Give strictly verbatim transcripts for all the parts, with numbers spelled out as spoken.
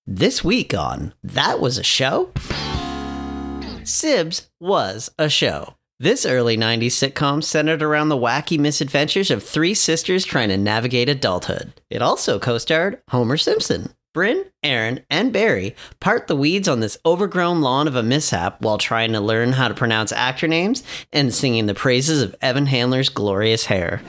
This week on That Was a Show? Sibs was a show. This early nineties sitcom centered around the wacky misadventures of three sisters trying to navigate adulthood. It also co-starred Homer Simpson. Bryn, Aaron, and Barry part the weeds on this overgrown lawn of a mishap while trying to learn how to pronounce actor names and singing the praises of Evan Handler's glorious hair.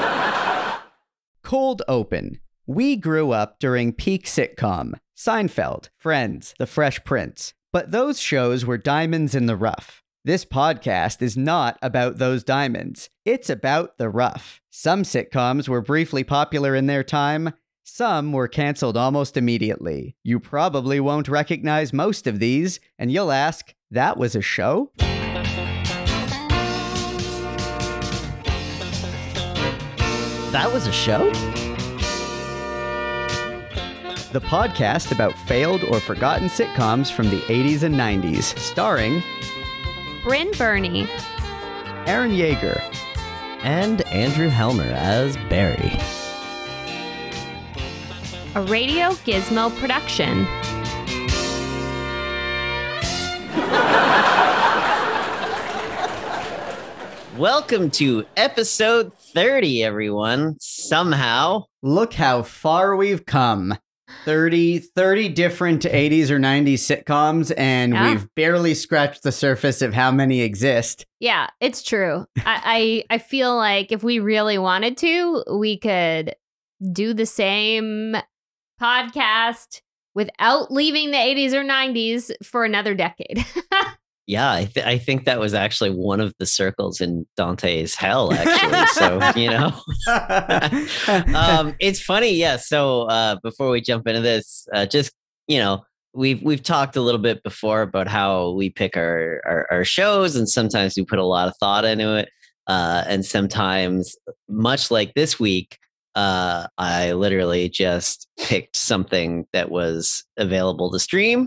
Cold Open. We grew up during peak sitcom. Seinfeld, Friends, The Fresh Prince. But those shows were diamonds in the rough. This podcast is not about those diamonds. It's about the rough. Some sitcoms were briefly popular in their time. Some were canceled almost immediately. You probably won't recognize most of these, and you'll ask, that was a show? That was a show? The podcast about failed or forgotten sitcoms from the eighties and nineties, starring Bryn Burney, Aaron Yeager, and Andrew Helmer as Barry. A Radio Gizmo production. Welcome to episode thirty, everyone. Somehow. Look how far we've come. thirty, thirty different eighties or nineties sitcoms, and Yeah. we've barely scratched the surface of how many exist. Yeah, it's true. I, I I feel like if we really wanted to, we could do the same podcast without leaving the eighties or nineties for another decade. Yeah, I, th- I think that was actually one of the circles in Dante's Hell, actually. So, you know, um, it's funny. Yeah. So uh, before we jump into this, uh, just, you know, we've we've talked a little bit before about how we pick our, our, our shows, and sometimes we put a lot of thought into it. Uh, and sometimes, much like this week, uh, I literally just picked something that was available to stream.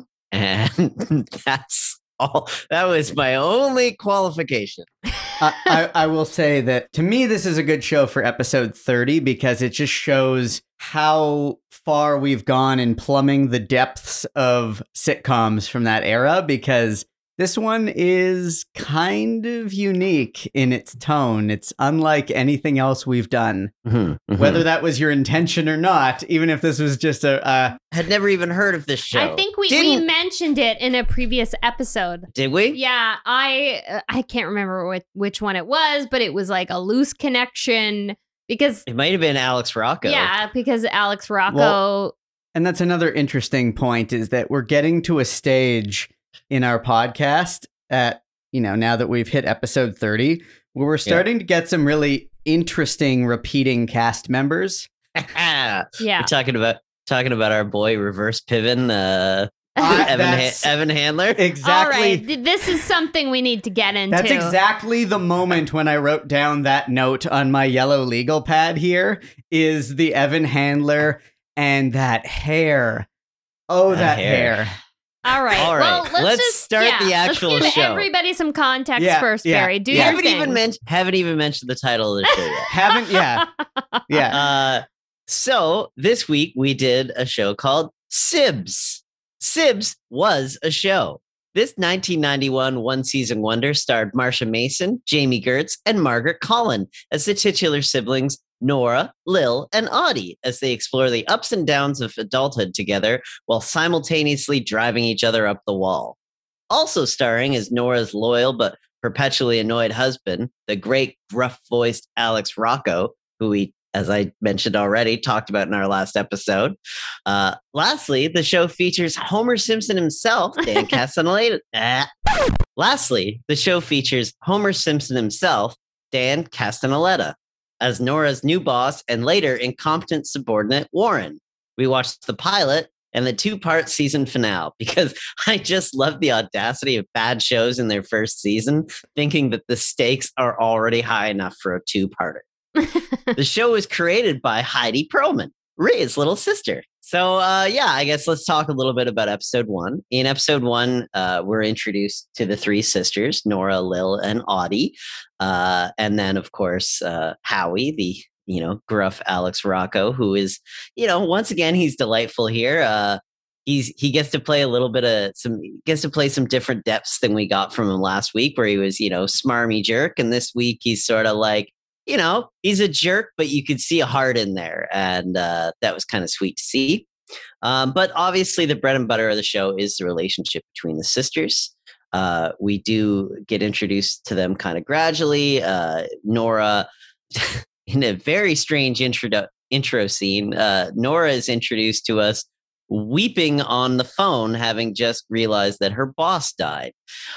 And that's all. That was my only qualification. I, I, I will say that to me, this is a good show for episode thirty because it just shows how far we've gone in plumbing the depths of sitcoms from that era, because this one is kind of unique in its tone. It's unlike anything else we've done, Mm-hmm, mm-hmm. whether that was your intention or not, even if this was just a... Uh, Had never even heard of this show. I think we, we Didn't- mentioned it in a previous episode. Did we? Yeah, I uh, I can't remember which, which one it was, but it was like a loose connection because It might have been Alex Rocco. yeah, because Alex Rocco. Well- and that's another interesting point, is that we're getting to a stage in our podcast at, you know, now that we've hit episode thirty, where we're starting to get some really interesting repeating cast members. yeah. yeah, We're talking about talking about our boy Reverse Piven, uh, Uh, Evan ha- that's- Evan Handler. Exactly. All right, th- this is something we need to get into. That's exactly the moment when I wrote down that note on my yellow legal pad here, is the Evan Handler and that hair. Oh, That that, hair. hair. All right. All right, Well, let's, let's just, start yeah, the actual let's give show. everybody some context Yeah, first, yeah, Barry. Do yeah. your haven't thing. even mentioned haven't even mentioned the title of the show yet. Haven't, yeah. Yeah. Uh, so this week we did a show called Sibs. Sibs was a show. This nineteen ninety-one one-season wonder starred Marsha Mason, Jamie Gertz, and Margaret Collin as the titular siblings Nora, Lil, and Audie as they explore the ups and downs of adulthood together while simultaneously driving each other up the wall. Also starring is Nora's loyal but perpetually annoyed husband, the great gruff-voiced Alex Rocco, who we, as I mentioned already, talked about in our last episode. Uh, lastly, the show features Homer Simpson himself, Dan Castellaneta. Ah. Lastly, the show features Homer Simpson himself, Dan Castellaneta, as Nora's new boss and later incompetent subordinate, Warren. We watched the pilot and the two-part season finale because I just love the audacity of bad shows in their first season, thinking that the stakes are already high enough for a two-parter. The show was created by Heidi Perlman, Ray's little sister. So, uh, yeah, I guess let's talk a little bit about episode one. In episode one, uh, we're introduced to the three sisters, Nora, Lil, and Audie. Uh, and then, of course, uh, Howie, the, you know, gruff Alex Rocco, who is, you know, once again, he's delightful here. Uh, he's he gets to play a little bit of some he gets to play some different depths than we got from him last week, where he was, you know, smarmy jerk, and this week he's sort of like, you know, he's a jerk, but you could see a heart in there, and uh, that was kind of sweet to see. Um, but obviously, the bread and butter of the show is the relationship between the sisters. Uh, we do get introduced to them kind of gradually. Uh, Nora, in a very strange intro intro scene, uh, Nora is introduced to us weeping on the phone, having just realized that her boss died.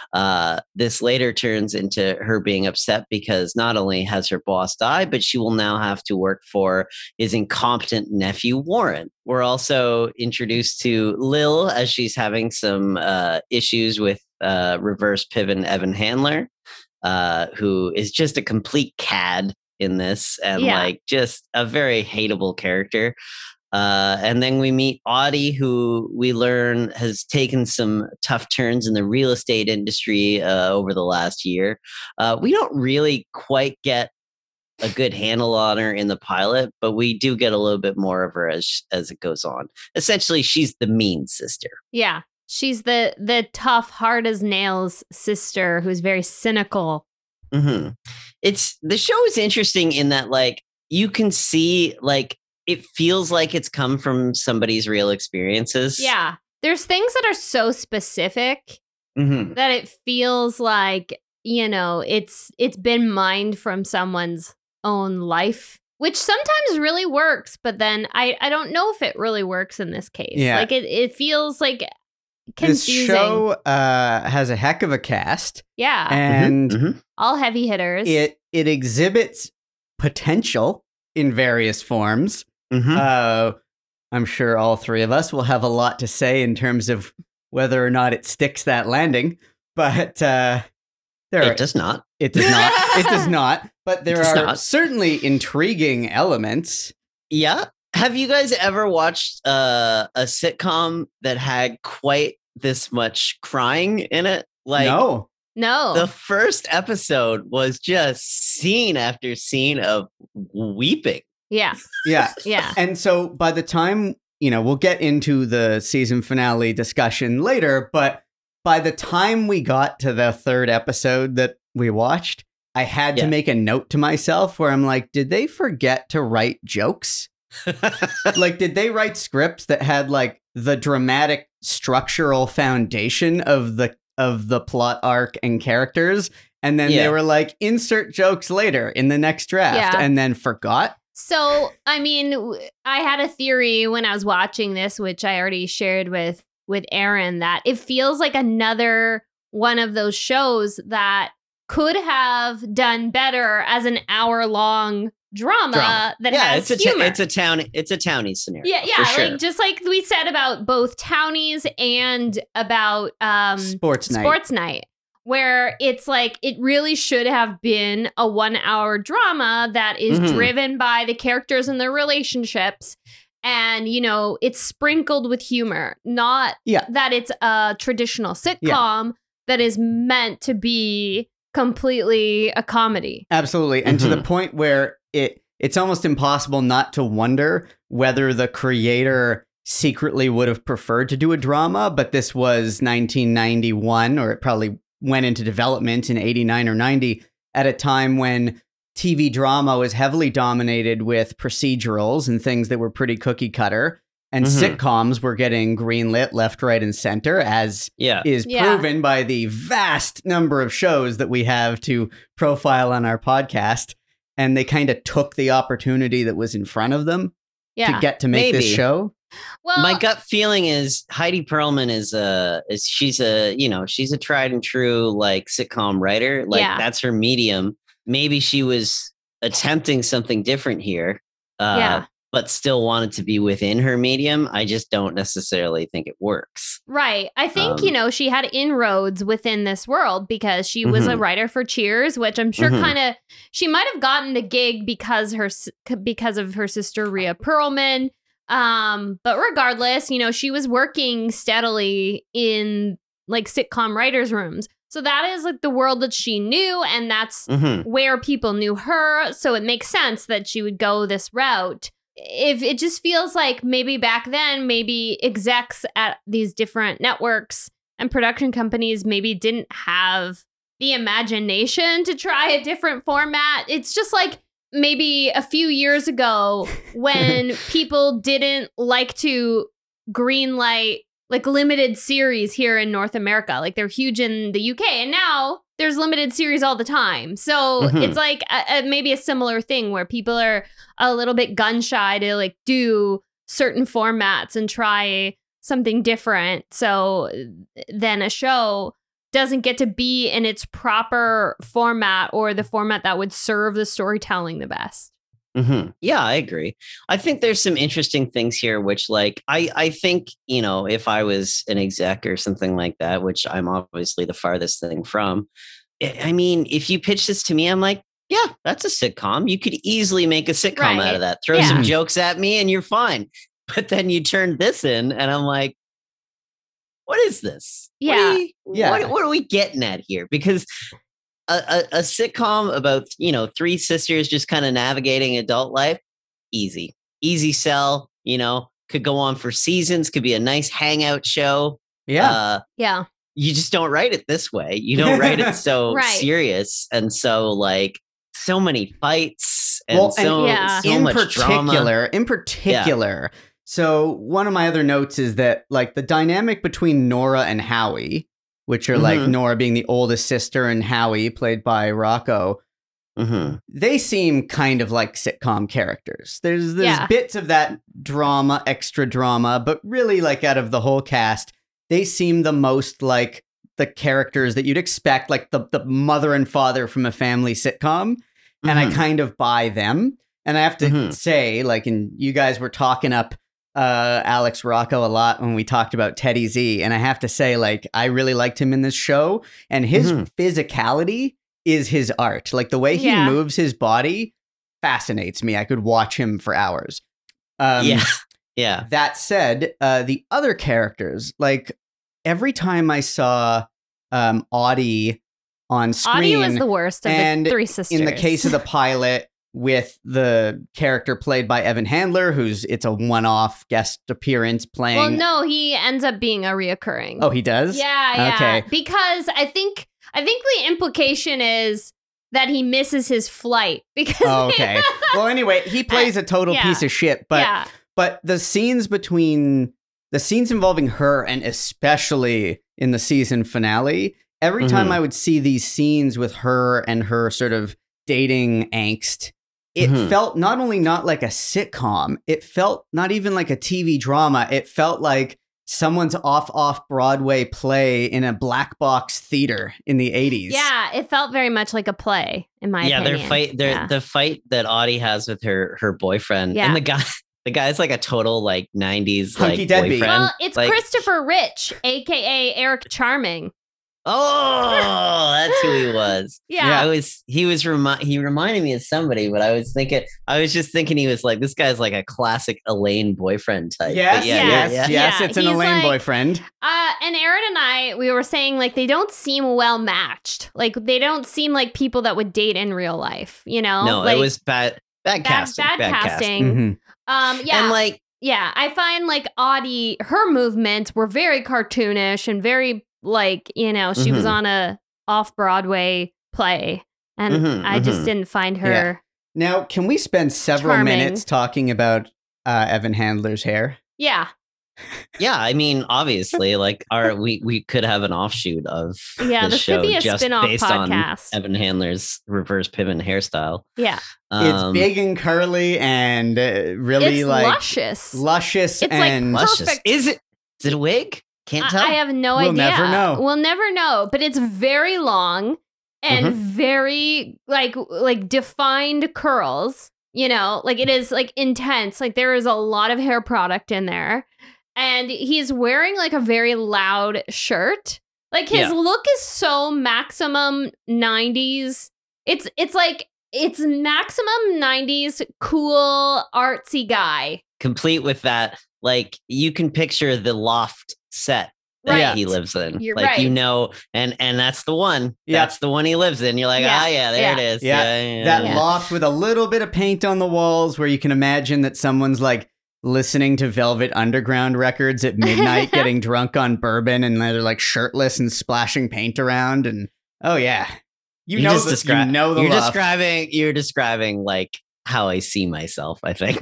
Uh, this later turns into her being upset because not only has her boss died, but she will now have to work for his incompetent nephew, Warren. We're also introduced to Lil as she's having some uh, issues with uh, reverse pivot Evan Handler, uh, who is just a complete cad in this, and yeah. like just a very hateable character. Uh, and then we meet Audie, who we learn has taken some tough turns in the real estate industry uh, over the last year. Uh, we don't really quite get a good handle on her in the pilot, but we do get a little bit more of her as as it goes on. Essentially, she's the mean sister. Yeah, she's the the tough, hard as nails sister who's very cynical. Mm-hmm. It's the show is interesting in that, like, you can see, like, it feels like it's come from somebody's real experiences. Yeah. There's things that are so specific mm-hmm. that it feels like, you know, it's it's been mined from someone's own life, which sometimes really works. But then I, I don't know if it really works in this case. Yeah. Like it, it feels like confusing. This show uh, has a heck of a cast. Yeah. And mm-hmm. all heavy hitters. It it exhibits potential in various forms. Mm-hmm. Uh, I'm sure all three of us will have a lot to say in terms of whether or not it sticks that landing, but uh, there it are, does not. It does not. It does not. But there are not. certainly intriguing elements. Yeah. Have you guys ever watched uh, a sitcom that had quite this much crying in it? Like, no. No. The first episode was just scene after scene of weeping. Yeah. Yeah. Yeah. And so by the time, you know, we'll get into the season finale discussion later, but by the time we got to the third episode that we watched, I had yeah. to make a note to myself where I'm like, did they forget to write jokes? Like, did they write scripts that had like the dramatic structural foundation of the of the plot arc and characters? And then yeah. they were like, insert jokes later in the next draft, yeah. and then forgot. So, I mean, I had a theory when I was watching this, which I already shared with with Aaron, that it feels like another one of those shows that could have done better as an hour long drama, drama. that yeah, has it's humor. A t- it's a town. It's a townie scenario. Yeah, yeah, sure. like just like we said about both Townies and about um, Sports Night. Sports Night. Where it's like, it really should have been a one hour drama that is mm-hmm. driven by the characters and their relationships. And, you know, it's sprinkled with humor, not yeah. that it's a traditional sitcom yeah. that is meant to be completely a comedy. Absolutely. And mm-hmm. to the point where it it's almost impossible not to wonder whether the creator secretly would have preferred to do a drama, but this was nineteen ninety-one, or it probably went into development in eighty-nine or ninety at a time when T V drama was heavily dominated with procedurals and things that were pretty cookie cutter, and mm-hmm. sitcoms were getting greenlit left, right, and center, as yeah. is yeah. proven by the vast number of shows that we have to profile on our podcast. And they kind of took the opportunity that was in front of them yeah. to get to make Maybe. this show. Well, my gut feeling is Heidi Perlman is a is she's a you know she's a tried and true like sitcom writer. Like yeah. that's her medium. Maybe she was attempting something different here, uh, yeah. but still wanted to be within her medium. I just don't necessarily think it works. Right. I think, Um, you know, she had inroads within this world because she was Mhm. a writer for Cheers, which I'm sure Mhm. kind of she might have gotten the gig because her s- because of her sister Rhea Perlman. Um, but regardless, you know, she was working steadily in like sitcom writers' rooms. So that is like the world that she knew, and that's Mhm. where people knew her. So it makes sense that she would go this route. if it just feels like maybe back then, maybe execs at these different networks and production companies maybe didn't have the imagination to try a different format. It's just like maybe a few years ago when people didn't like to greenlight like limited series here in North America. Like they're huge in the U K, and now there's limited series all the time. So Mhm. it's like a, a, maybe a similar thing where people are a little bit gun shy to like do certain formats and try something different. So then a show doesn't get to be in its proper format or the format that would serve the storytelling the best. Mm-hmm. Yeah, I agree. I think there's some interesting things here, which like, I, I think, you know, if I was an exec or something like that, which I'm obviously the farthest thing from, I I mean, if you pitch this to me, I'm like, yeah, that's a sitcom. You could easily make a sitcom Right. out of that. Throw Yeah. some jokes at me and you're fine. But then you turn this in and I'm like, what is this? What Yeah. are we- Yeah. What, what are we getting at here? Because a, a, a sitcom about, you know, three sisters just kind of navigating adult life, easy, easy sell, you know, could go on for seasons, could be a nice hangout show. Yeah. Uh, Yeah. you just don't write it this way. You don't write it so Right. serious. And so like so many fights and Well, and so, Yeah. so in much particular, drama. in particular. So one of my other notes is that like the dynamic between Nora and Howie, which are like Mhm. Nora being the oldest sister and Howie played by Rocco, hmm they seem kind of like sitcom characters. There's there's Yeah. bits of that drama, extra drama, but really like out of the whole cast, they seem the most like the characters that you'd expect, like the the mother and father from a family sitcom. And I Mhm. kind of buy them. And I have to Mhm. say, like, and you guys were talking up uh, Alex Rocco a lot when we talked about Teddy Z. And I have to say, like, I really liked him in this show. And his Mhm. physicality is his art. Like, the way he Yeah. moves his body fascinates me. I could watch him for hours. Um, yeah. Yeah. That said, uh, the other characters, like, every time I saw um, Audie on screen, Audie was the worst of and the three sisters. in the case of the pilot with the character played by Evan Handler, who's it's a one-off guest appearance playing. well, no, he ends up being a reoccurring. Oh, he does? Yeah, yeah. Okay. Because I think I think the implication is that he misses his flight because Oh, okay. Well, anyway, he plays a total Yeah. piece of shit, but yeah, but the scenes between the scenes involving her and especially in the season finale, every time Mhm. I would see these scenes with her and her sort of dating angst, it Mhm. felt not only not like a sitcom, it felt not even like a T V drama. It felt like someone's off off Broadway play in a black box theater in the eighties. yeah, it felt very much like a play in my yeah, opinion. their fight, their Yeah. the fight that Audie has with her her boyfriend, Yeah. and the guy, the guy's like a total like nineties Hunky like deadbeat. boyfriend. Well, it's like, Christopher Rich, aka Eric Charming. Oh, that's who he was. Yeah. I was. He was. Remi- he reminded me of somebody, but I was thinking. I was just thinking he was like this guy's like a classic Elaine boyfriend type. But Yes, yeah, yes, yeah, yeah. yes. Yeah, It's an he's Elaine like- boyfriend. Uh, and Aaron and I, we were saying like they don't seem well matched. Like they don't seem like people that would date in real life. You know? No, like, it was bad. Bad, bad, casting. bad, casting. Mhm. Um, yeah, And like, yeah. I find like Audie, her movements were very cartoonish and very like you know she was Mhm. on a off Broadway play, and Mhm, I just mhm. didn't find her. Now, can we spend several Charming. minutes talking about uh, Evan Handler's hair? Yeah, yeah. I mean, obviously, like, our we we could have an offshoot of yeah. this This show could be a just spin-off based on podcast. Evan Handler's reverse pivot hairstyle. Yeah, Um, it's big and curly and uh, really it's like luscious. luscious It's like and luscious. perfect. Is it? Is it a wig? Can't I- tell. I have no We'll idea. never know. We'll never know. But it's very long and Mhm. very like like defined curls. You know, like it is like intense. Like there is a lot of hair product in there, and he's wearing like a very loud shirt. Like his Yeah. look is so maximum nineties. It's it's like it's maximum nineties cool artsy guy. Complete with that, like you can picture the loft set that Right. he lives in. You're like right. you know, and and that's the one. Yeah. That's the one he lives in. You're like, Yeah. ah, yeah, there Yeah. it is. Yeah. Yeah, yeah, That yeah. loft with a little bit of paint on the walls where you can imagine that someone's like listening to Velvet Underground records at midnight, getting drunk on bourbon, and they're like shirtless and splashing paint around. And oh, yeah. You, know, just the, descri- you know the You're loft. describing. You're describing like how I see myself. I think.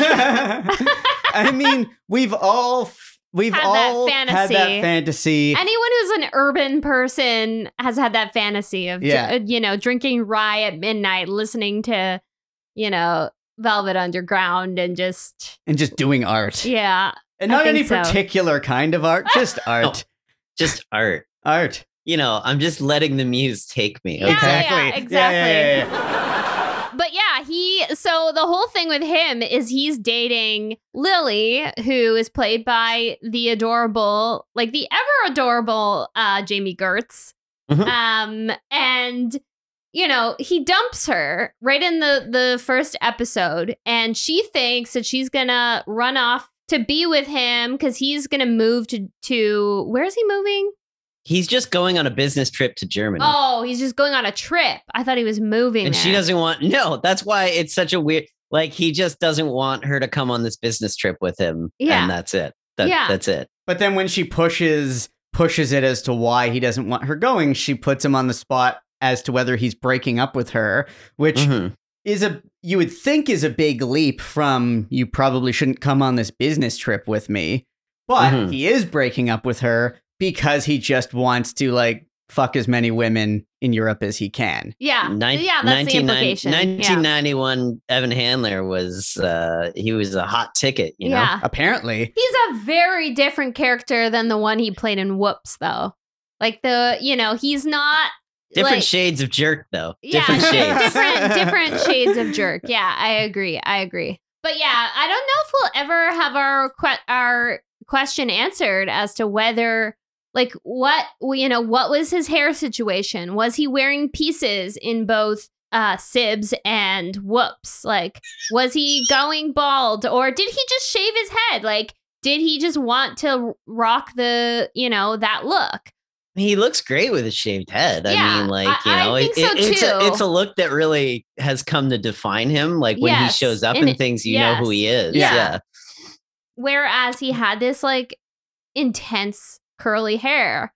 I mean, we've all f- we've Had that all had that fantasy. fantasy. Anyone who's an urban person has had that fantasy of, Yeah. ju- you know, drinking rye at midnight, listening to, you know, Velvet Underground and just, and just doing art. yeah. And I not think any so. particular kind of art, just art. Just art. Art. You know, I'm just letting the muse take me. Yeah, okay? Exactly. yeah, Yeah, exactly. yeah, yeah, yeah. But yeah, he, so the whole thing with him is he's dating Lily, who is played by the adorable, like the ever adorable uh, Jamie Gertz. Mhm. Um, and, you know, he dumps her right in the, the first episode, and she thinks that she's gonna run off to be with him because he's gonna move to, to, where is he moving? He's just going on a business trip to Germany. Oh, he's just going on a trip. I thought he was moving and there. she doesn't want no, that's why it's such a weird like he just doesn't want her to come on this business trip with him. Yeah. And that's it. That, Yeah. That's it. But then when she pushes pushes it as to why he doesn't want her going, she puts him on the spot as to whether he's breaking up with her, which Mhm. is a you would think is a big leap from you probably shouldn't come on this business trip with me. But Mhm. he is breaking up with her because he just wants to like fuck as many women in Europe as he can. Yeah. Nin- yeah, that's the 1990 implication. Yeah. nineteen ninety-one Evan Handler was uh he was a hot ticket, you know. Yeah. Apparently. He's a very different character than the one he played in Whoops, though. Like the, you know, he's not Different like, shades of jerk though. yeah, Different shades. different different shades of jerk. Yeah, I agree. I agree. But yeah, I don't know if we'll ever have our que- our question answered as to whether like what you know what was his hair situation? Was he wearing pieces in both uh Sibs and Whoops? Like was he going bald or did he just shave his head? Like did he just want to rock the, you know, that look? He looks great with a shaved head. I Yeah, mean, like, I- you I know, think it- so, it's a too. it's a look that really has come to define him. Like when Yes, he shows up and in it- things, you yes. know who he is. Yeah. Yeah. Whereas he had this like intense curly hair.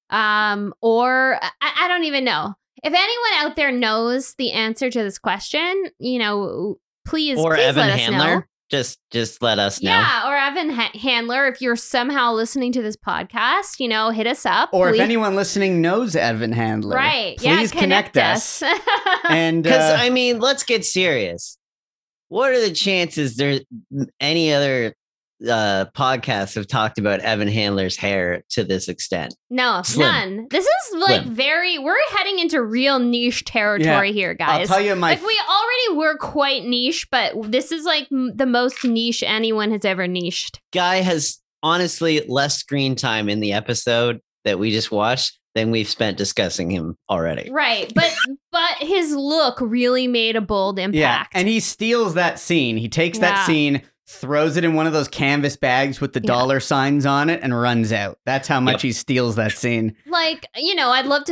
Um, or I, I don't even know. If anyone out there knows the answer to this question, you know, please, Or please Evan let us Handler. know. Just just let us know. Yeah, or Evan ha- Handler, if you're somehow listening to this podcast, you know, hit us up. Or please. if anyone listening knows Evan Handler, right, please yeah, connect, us. And Because uh, I mean, let's get serious. What are the chances there any other uh podcasts have talked about Evan Handler's hair to this extent? no, Slim. none. This is like Slim. very. We're heading into real niche territory here, I'll guys. tell you my Like we already were quite niche, but this is like m- the most niche anyone has ever niched. Guy has honestly less screen time in the episode that we just watched than we've spent discussing him already. Right, but but his look really made a bold yeah, impact. and he steals that scene. He takes that Yeah. scene, throws it in one of those canvas bags with the Yeah. dollar signs on it, and runs out. That's how much Yep. he steals that scene. like, you know, I'd love to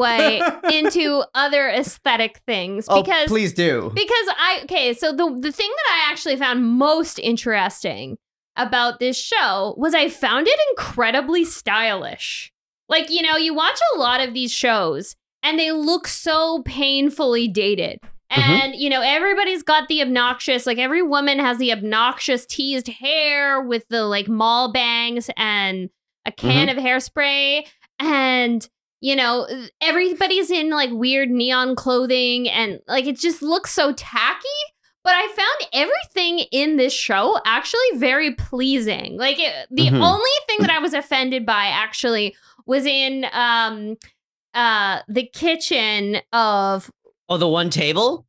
segue into other aesthetic things Oh, because please do. because I okay, so the the thing that I actually found most interesting about this show was I found it incredibly stylish. Like, you know, you watch a lot of these shows and they look so painfully dated. And, you know, everybody's got the obnoxious, like every woman has the obnoxious teased hair with the like mall bangs and a can of hairspray. And, you know, everybody's in like weird neon clothing and like it just looks so tacky. But I found everything in this show actually very pleasing. Like it, the Mhm. only thing that I was offended by actually was in um uh the kitchen of Oh, the one table?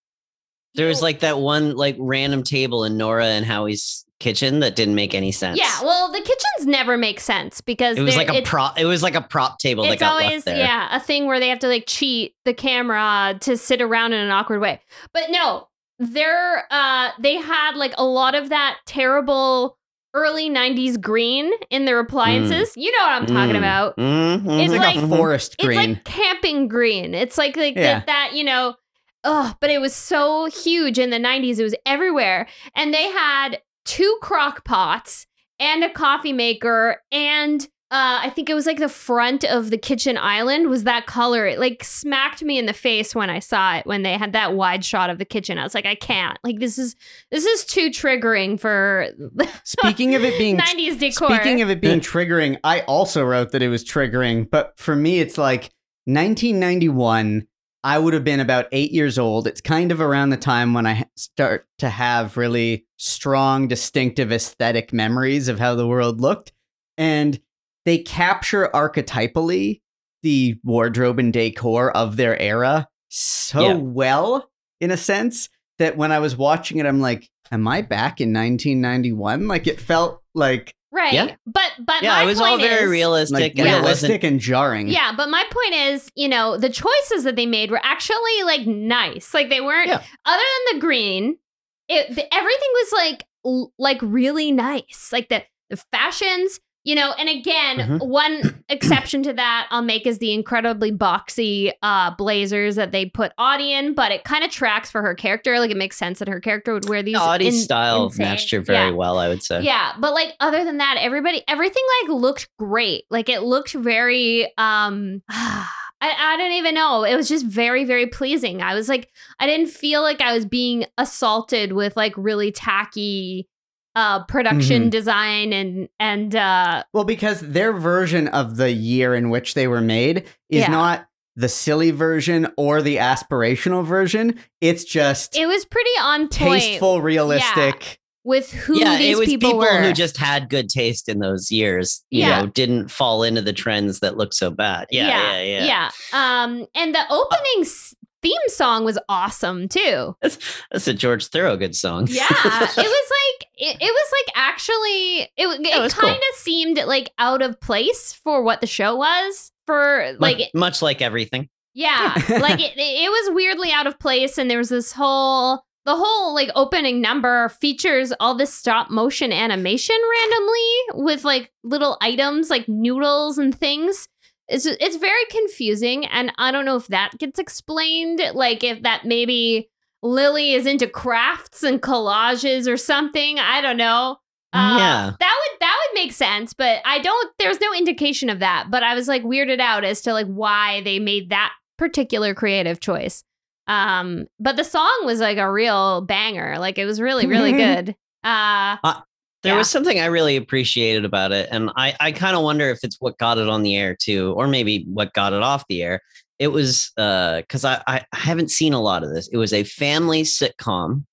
There was like that one like random table in Nora and Howie's kitchen that didn't make any sense. yeah, well, the kitchens never make sense because It was they're- like a it- prop it was like a prop table that it's got always left there. yeah a thing where they have to like cheat the camera to sit around in an awkward way. But no, they're uh they had like a lot of that terrible early nineties green in their appliances. Mm. You know what I'm talking mm. about. Mm-hmm. It's, it's like, like a forest green. It's like camping green. It's like, like yeah. that, that, you know, oh, but it was so huge in the nineties. It was everywhere. And they had two crock pots and a coffee maker, and uh, I think it was like the front of the kitchen island was that color. It like smacked me in the face when I saw it, when they had that wide shot of the kitchen. I was like, I can't. Like, this is this is too triggering for speaking of it being nineties decor. Speaking of it being triggering, I also wrote that it was triggering, but for me, it's like nineteen ninety-one. I would have been about eight years old. It's kind of around the time when I start to have really strong, distinctive aesthetic memories of how the world looked. And they capture archetypally the wardrobe and decor of their era so yeah. well, in a sense, that when I was watching it, I'm like, am I back in nineteen ninety-one? Like, it felt like... Right. Yeah. But but yeah, my it was point all very is, realistic. Like, and realistic and jarring. Yeah, but my point is, you know, the choices that they made were actually like nice. Like they weren't yeah. other than the green, it the, everything was like l- like really nice. Like the the fashions, you know, and again, Mhm. one exception to that I'll make is the incredibly boxy uh, blazers that they put Audie in, but it kind of tracks for her character. Like it makes sense that her character would wear these. Audie's in- style insane. matched her very yeah. well, I would say. Yeah, but like other than that, everybody, everything like looked great. Like it looked very, um, I, I don't even know. It was just very, very pleasing. I was like, I didn't feel like I was being assaulted with like really tacky uh production Mm-hmm. design and and uh well, because their version of the year in which they were made is Yeah. not the silly version or the aspirational version. It's just it was pretty on point tasteful, realistic. with who yeah, these it was people, people, were. who just had good taste in those years. You Yeah. know, didn't fall into the trends that look so bad. Yeah, yeah, yeah. yeah. Um, and the opening s- theme song was awesome too. That's, that's a George Thorogood song. Yeah, it was like it, it was like actually it it, Yeah, it was kind of cool. seemed like out of place for what the show was for like much, much like everything. yeah, like it it was weirdly out of place, and there was this whole the whole like opening number features all this stop motion animation randomly with like little items like noodles and things. It's it's very confusing, and I don't know if that gets explained. Like if that maybe Lily is into crafts and collages or something. I don't know. Uh, Yeah. that would that would make sense, but I don't. There's no indication of that. But I was like weirded out as to like why they made that particular creative choice. Um, but the song was like a real banger. Like it was really really good. Uh, There Yeah. was something I really appreciated about it. And I, I kind of wonder if it's what got it on the air too, or maybe what got it off the air. It was uh, because I, I haven't seen a lot of this. It was a family sitcom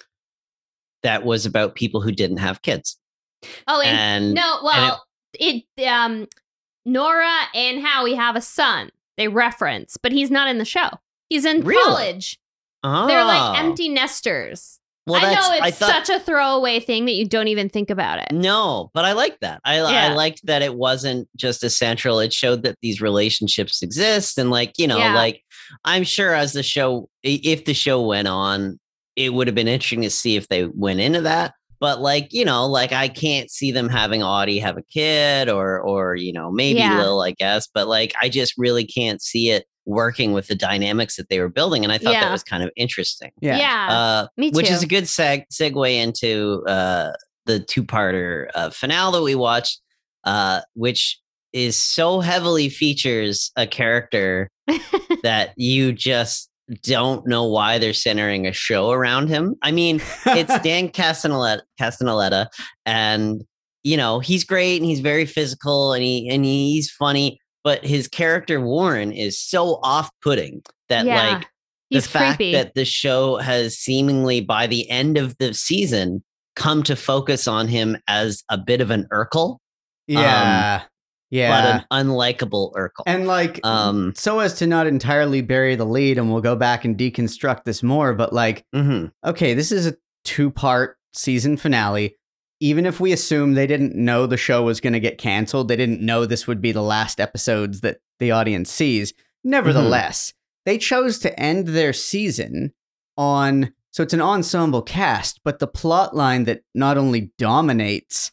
that was about people who didn't have kids. oh, and And no, well, it, um, Nora and Howie have a son. They reference, but he's not in the show. He's in Really? college. oh, They're like empty nesters. Well, I that's, know it's I thought, such a throwaway thing that you don't even think about it. No, but I like that. I, I Yeah. liked that it wasn't just essential. It showed that these relationships exist. And like, you know, Yeah. like I'm sure as the show, i- if the show went on, it would have been interesting to see if they went into that. But like, you know, like I can't see them having Audie have a kid or, or, you know, maybe Yeah. Lil, I guess. But like, I just really can't see it working with the dynamics that they were building. And I thought Yeah. that was kind of interesting. Yeah. Yeah. Uh, me which is too. a good seg- segue into uh, the two-parter uh, finale that we watched, uh, which is so heavily features a character that you just don't know why they're centering a show around him. I mean, it's Dan Castellaneta, Castellaneta, and you know he's great and he's very physical and he and he's funny, but his character Warren is so off-putting that Yeah. like. He's the fact creepy. that the show has seemingly by the end of the season come to focus on him as a bit of an Urkel, Yeah. yeah. but an unlikable Urkel. And like, um, so as to not entirely bury the lead, and we'll go back and deconstruct this more, but like, mhm. okay, this is a two part season finale. Even if we assume they didn't know the show was going to get canceled, they didn't know this would be the last episodes that the audience sees. Nevertheless, they chose to end their season on, so it's an ensemble cast, but the plot line that not only dominates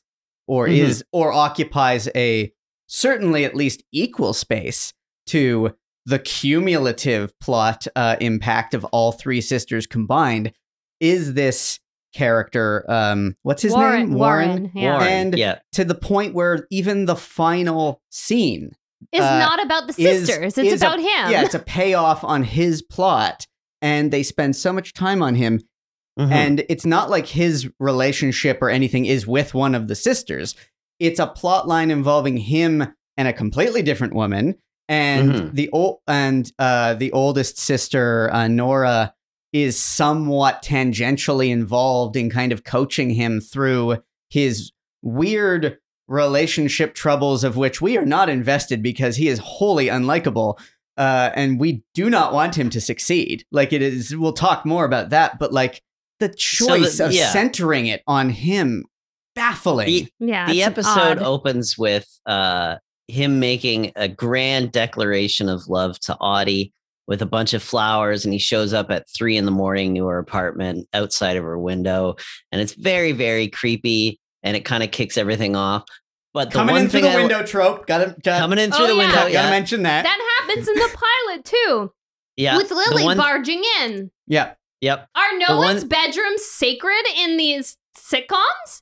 or Mhm. is or occupies a certainly at least equal space to the cumulative plot uh, impact of all three sisters combined, is this character. Um, what's his Warren, name? Warren, yeah. Warren, And yeah. to the point where even the final scene It's uh, not about the is- sisters. It's is a- about him. Yeah, it's a payoff on his plot, and they spend so much time on him. Mhm. And it's not like his relationship or anything is with one of the sisters. It's a plot line involving him and a completely different woman. And Mhm. the old and uh, the oldest sister, uh, Nora, is somewhat tangentially involved in kind of coaching him through his weird relationship troubles, of which we are not invested because he is wholly unlikable. Uh, and we do not want him to succeed. Like it is, we'll talk more about that, but like the choice the- of yeah. centering it on him, baffling. The- yeah. the it's episode odd. opens with uh, him making a grand declaration of love to Audie with a bunch of flowers, and he shows up at three in the morning to her apartment outside of her window, and it's very, very creepy, and it kind of kicks everything off. But the Coming one in through thing the I- window trope. Gotta, gotta, coming in through Oh, the yeah. window, gotta, yeah, mention that. That happens in the pilot too, yeah, with the Lily one- barging in. yeah. Yep. Are no one- one's bedrooms sacred in these sitcoms?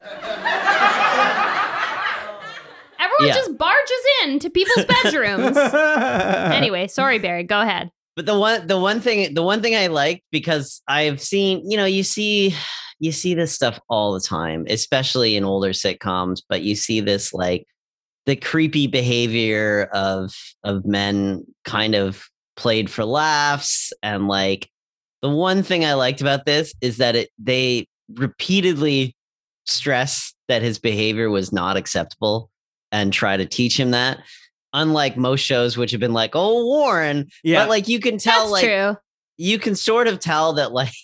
Everyone Yeah. just barges in to people's bedrooms. Anyway, sorry, Barry. Go ahead. But the one, the one thing, the one thing I like, because I've seen, you know, you see, you see this stuff all the time, especially in older sitcoms. But you see this like the creepy behavior of of men, kind of played for laughs, and like the one thing I liked about this is that it they repeatedly stress that his behavior was not acceptable and try to teach him that. Unlike most shows, which have been like, "Oh, Warren," Yeah. but like you can tell, That's like true. you can sort of tell that, like,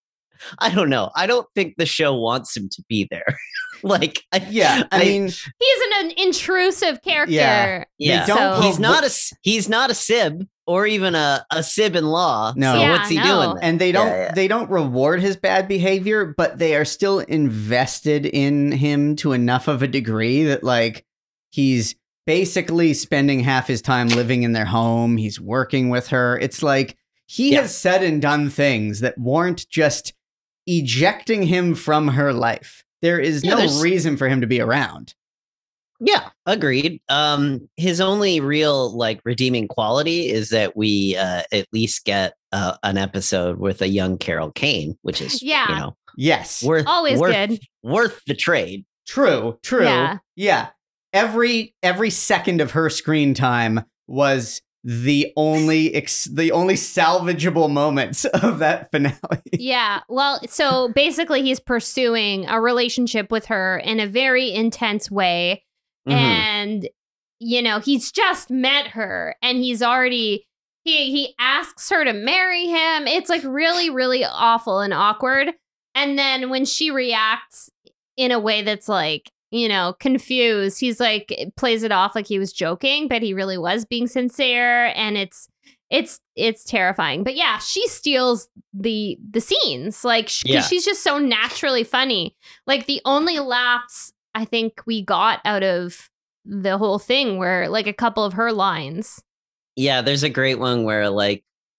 I don't know. I don't think the show wants him to be there. like, I, Yeah. I, mean, He's an, an intrusive character. Yeah. yeah, don't- So- he's not a s- he's not a sib or even a a sib in law. No. so Yeah, what's he no. doing? Then? and they don't Yeah, yeah. they don't reward his bad behavior, but they are still invested in him to enough of a degree that like he's basically spending half his time living in their home. He's working with her. It's like he Yeah. has said and done things that warrant just ejecting him from her life. There is Yeah, no there's- reason for him to be around. Yeah, agreed. Um, his only real like redeeming quality is that we uh, at least get uh, an episode with a young Carol Kane, which is Yeah. you know Yes. worth Always worth, good. worth the trade. True, true. Yeah. Yeah. Every every second of her screen time was the only ex- the only salvageable moments of that finale. Yeah. Well, so basically, he's pursuing a relationship with her in a very intense way. Mhm. And, you know, he's just met her and he's already. He, he asks her to marry him. It's like really, really awful and awkward. And then when she reacts in a way that's like, you know, confused, he's like, plays it off like he was joking, but he really was being sincere. And it's, it's, it's terrifying. But yeah, she steals the, the scenes. Like, sh- 'cause Yeah. she's just so naturally funny. Like, the only laughs I think we got out of the whole thing were like a couple of her lines. Yeah, there's a great one where like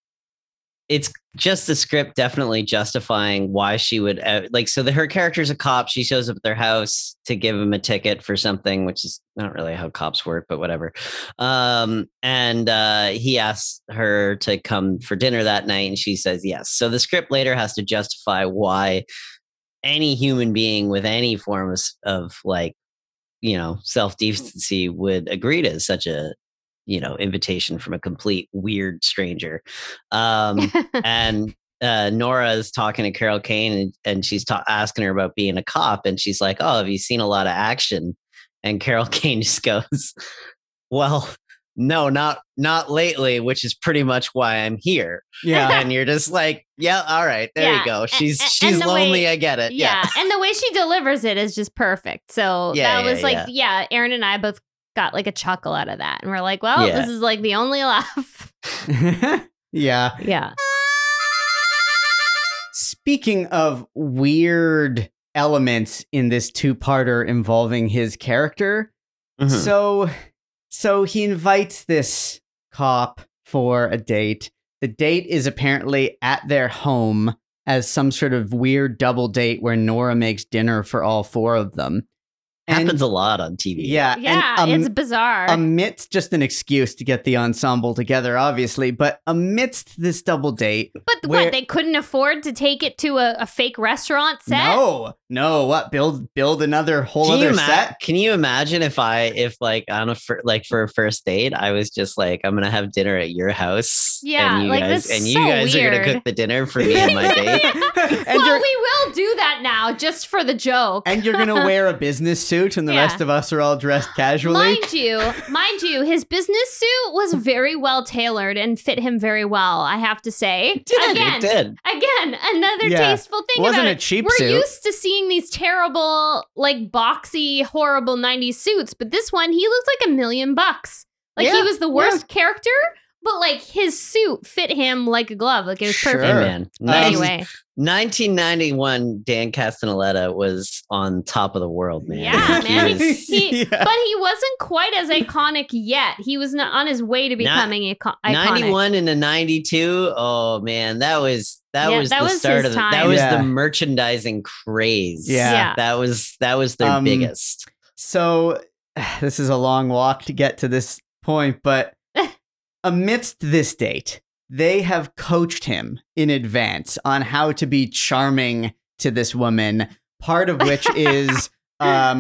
it's just the script definitely justifying why she would uh, like so the, her character's a cop. She shows up at their house to give him a ticket for something, which is not really how cops work, but whatever. Um, and uh, he asks her to come for dinner that night, and she says yes. So the script later has to justify why any human being with any form of, of like, you know, self-decency would agree to such a, you know, invitation from a complete weird stranger. Um, and uh, Nora is talking to Carol Kane, and, and she's ta- asking her about being a cop. And she's like, "Oh, have you seen a lot of action?" And Carol Kane just goes, "Well, no, not not lately," which is pretty much why I'm here. Yeah. And you're just like, "Yeah, all right, there Yeah, you go. a- She's a- and she's the lonely. way- I get it. yeah. Yeah, And the way she delivers it is just perfect. So Yeah, that yeah, was like, yeah. yeah, Aaron and I both got like a chuckle out of that. And we're like, well, Yeah. this is like the only laugh. Yeah. Yeah. Speaking of weird elements in this two-parter involving his character. Mhm. So, so he invites this cop for a date. The date is apparently at their home as some sort of weird double date where Nora makes dinner for all four of them. And- Happens a lot on T V. Yeah, Yeah, and, um, it's bizarre. amidst just an excuse to get the ensemble together, obviously, but amidst this double date, but where- what, they couldn't afford to take it to a, a fake restaurant set? no, no, what build build another whole Can you, other ima- set? can you imagine if I, if like on a fir- like for a first date, I was just like, I'm gonna have dinner at your house, Yeah, and you like, guys, that's and you so guys are gonna weird. cook the dinner for me and my date. and Well, you're we will do that now just for the joke. and you're gonna wear a business suit, and the Yeah. rest of us are all dressed casually. Mind you, mind you, his business suit was very well tailored and fit him very well, I have to say. It did, Again, it did. again, another Yeah. tasteful thing It wasn't about a it. cheap We're suit. used to seeing these terrible, like boxy, horrible nineties suits, but this one, he looked like a million bucks. Like he Yeah, was the worst character, but like his suit fit him like a glove. Like it was Sure. perfect. Hey, man. Um, Nice. Anyway, nineteen ninety-one, Dan Castellaneta was on top of the world, man. Yeah, He man. was- he, Yeah. but he wasn't quite as iconic yet. He was not on his way to becoming ico- iconic. ninety-one into ninety-two. Oh man, that was that Yeah, was that the was start his of the, that time. was Yeah. the merchandising craze. Yeah. Yeah. That was that was their Um, biggest. So this is a long walk to get to this point, but amidst this date, they have coached him in advance on how to be charming to this woman, part of which is um,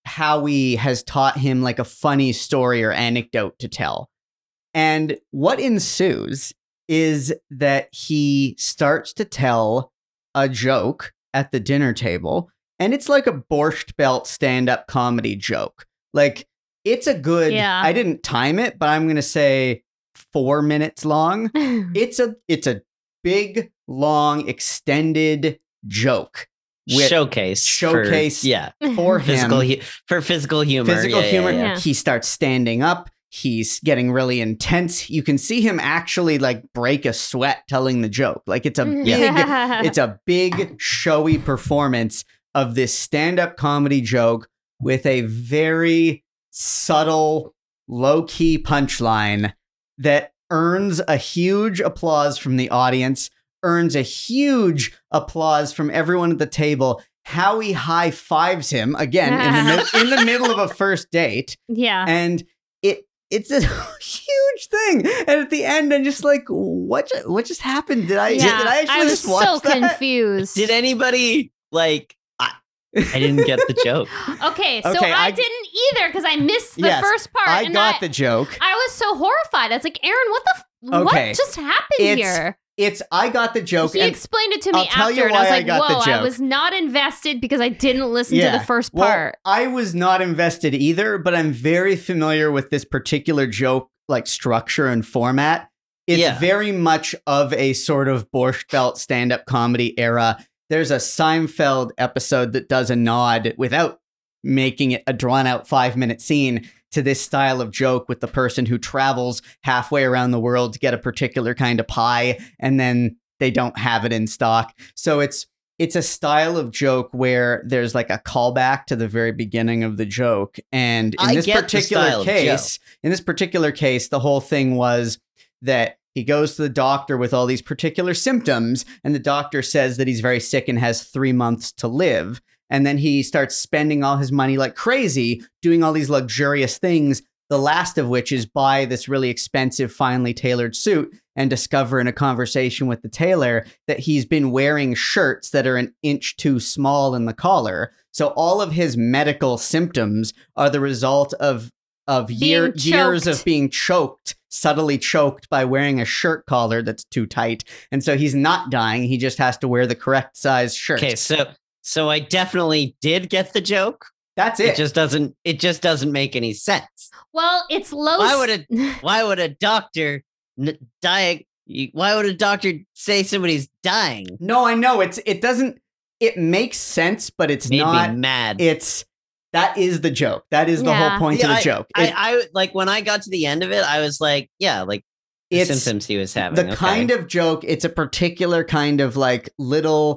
Howie has taught him like a funny story or anecdote to tell. And what ensues is that he starts to tell a joke at the dinner table, and it's like a Borscht Belt stand-up comedy joke. Like, it's a good, Yeah. I didn't time it, but I'm going to say four minutes long. It's a it's a big, long, extended joke with Showcase. showcase For, yeah. for him. Physical hu- for physical humor. Physical Yeah, yeah, humor. yeah. Yeah. He starts standing up. He's getting really intense. You can see him actually like break a sweat telling the joke. Like it's a big, it's a big showy performance of this stand-up comedy joke with a very subtle, low-key punchline that earns a huge applause from the audience, earns a huge applause from everyone at the table. Howie high fives him again in the mid- in the middle of a first date, yeah. and it it's a huge thing. And at the end, I'm just like, what? Ju- what just happened? Did I? yeah. Did I actually was just watch so that? confused. Did anybody like I, I didn't get the joke. Okay, so Okay, I, I- didn't either because I missed the Yes, first part. I and got I, the joke. I was so horrified. I was like, Aaron, what the? F- Okay. What just happened It's here? It's I got the joke, He and explained it to me I'll tell you after, and I was why I like, got the "Whoa!" I joke. was not invested because I didn't listen to the first Well, part. I was not invested either, but I'm very familiar with this particular joke, like structure and format. It's Yeah. very much of a sort of Borscht Belt stand-up comedy era. There's a Seinfeld episode that does a nod without making it a drawn-out five-minute scene to this style of joke with the person who travels halfway around the world to get a particular kind of pie, and then they don't have it in stock. So it's it's a style of joke where there's like a callback to the very beginning of the joke. And in I this get the particular style of case, in this particular case, the whole thing was that he goes to the doctor with all these particular symptoms, and the doctor says that he's very sick and has three months to live. And then he starts spending all his money like crazy, doing all these luxurious things, the last of which is buy this really expensive, finely tailored suit and discover in a conversation with the tailor that he's been wearing shirts that are an inch too small in the collar. So all of his medical symptoms are the result of of year, Being years choked. of being choked, subtly choked by wearing a shirt collar that's too tight. And so he's not dying. He just has to wear the correct size shirt. Okay, so so I definitely did get the joke. That's It it. just doesn't it just doesn't make any sense. Well, it's low. Why would a why would a doctor n- die why would a doctor say somebody's dying? No, I know it's it doesn't it makes sense, but it's Made not me mad. it's that is the joke. That is the Yeah. whole point Yeah, of the joke. It- I, I like when I got to the end of it, I was like, yeah, like the it's symptoms he was having. the kind of joke, it's a particular kind of like little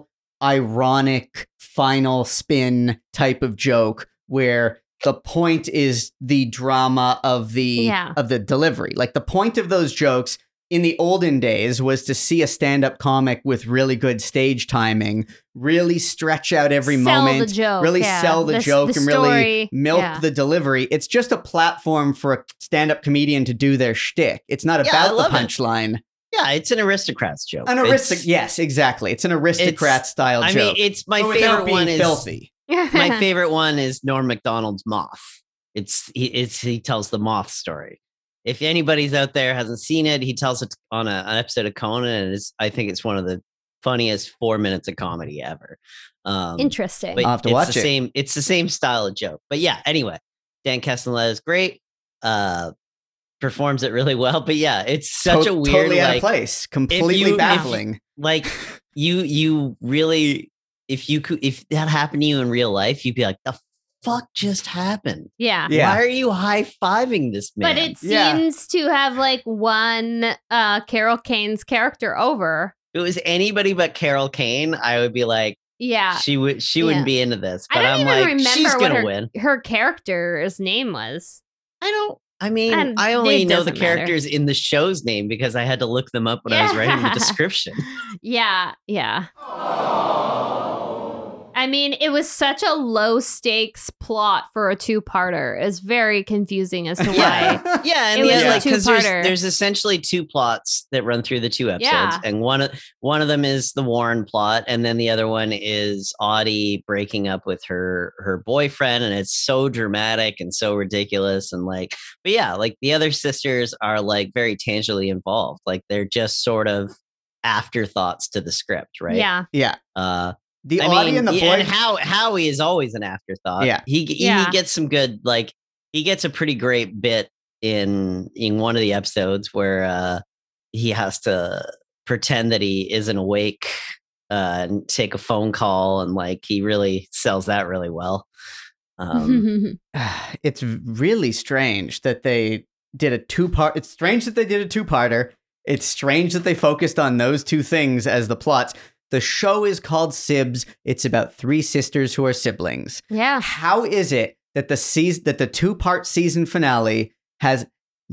ironic final spin type of joke where the point is the drama of the Yeah. of the delivery. Like the point of those jokes in the olden days was to see a stand-up comic with really good stage timing, really stretch out every Sell moment, the joke, really yeah. sell the, The- joke the and really story, milk yeah. the delivery. It's just a platform for a stand-up comedian to do their shtick. It's not Yeah, I about the love it. punchline. Yeah, it's an aristocrat's joke. An It's- aristocrat, yes, exactly. It's an aristocrat style I joke. mean, it's my but without favorite being one is filthy. my favorite one is Norm Macdonald's Moth. It's he it's he tells the moth story. If anybody's out there hasn't seen it, he tells it on a, an episode of Conan, and it's I think it's one of the funniest four minutes of comedy ever. Um, Interesting. but I'll have to it's watch the it. Same, it's the same style of joke. But yeah, anyway, Dan Castellaneta is great. Uh, performs it really well. But yeah, it's such To- a weird, totally out like, of place, completely you- if- baffling. like you you really if you could if that happened to you in real life, you'd be like, the fuck just happened? yeah. Yeah. Why are you high-fiving this man? But it Yeah. seems to have like won uh, Carol Kane's character over. if it was anybody but Carol Kane, I would be like, Yeah. she would she Yeah. wouldn't be into this. I But don't I'm even like, remember she's what gonna her, win. her character's name was. I don't I mean, And I only it know the doesn't matter. characters in the show's name because I had to look them up when I was writing the Yeah. description. Yeah, yeah. I mean, it was such a low stakes plot for a two parter. It's very confusing as to why. Yeah. Yeah, and It the was other, a like, because there's, two-parter. there's essentially two plots that run through the two episodes, Yeah. and one of one of them is the Warren plot, and then the other one is Audie breaking up with her her boyfriend, and it's so dramatic and so ridiculous, and like, but yeah, like the other sisters are like very tangibly involved, like they're just sort of afterthoughts to the script, right? Yeah. Yeah. Uh, The I Audie mean, and the yeah, boy. and how Howie is always an afterthought. Yeah. he he, Yeah. he gets some good, like he gets a pretty great bit in in one of the episodes where uh, he has to pretend that he isn't awake uh, and take a phone call, and like he really sells that really well. Um, It's really strange that they did a two part. It's strange that they did a two parter. It's strange that they focused on those two things as the plots. The show is called Sibs. It's about three sisters who are siblings. yeah. How is it that the season that the two part season finale has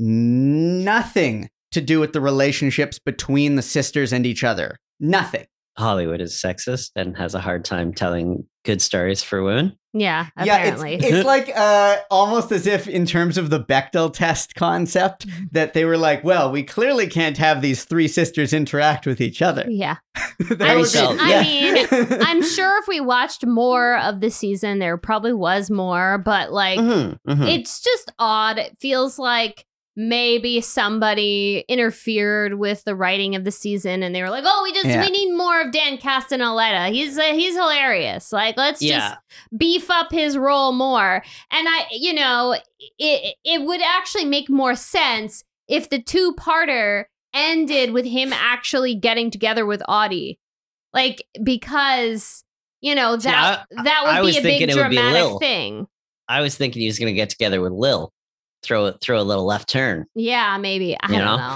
nothing to do with the relationships between the sisters and each other? Nothing. Hollywood is sexist and has a hard time telling good stories for women. Yeah. Yeah, Apparently. it's, it's like uh, almost as if, in terms of the Bechdel test concept, that they were like, "Well, we clearly can't have these three sisters interact with each other." yeah. That I, would mean, be- so- I yeah. mean, I'm sure if we watched more of the season, there probably was more, but like, Mhm, mhm. it's just odd. It feels like maybe somebody interfered with the writing of the season and they were like, oh, we just, Yeah. we need more of Dan Castellaneta. He's, uh, he's hilarious. Like, let's Yeah. just beef up his role more. And I, you know, it, it would actually make more sense if the two parter ended with him actually getting together with Audie. Like, because, you know, See, that, I- that would I was be a thinking big it would be dramatic Lil. thing. I was thinking he was going to get together with Lil, throw it, throw a little left turn. Yeah, maybe. I You don't know? know.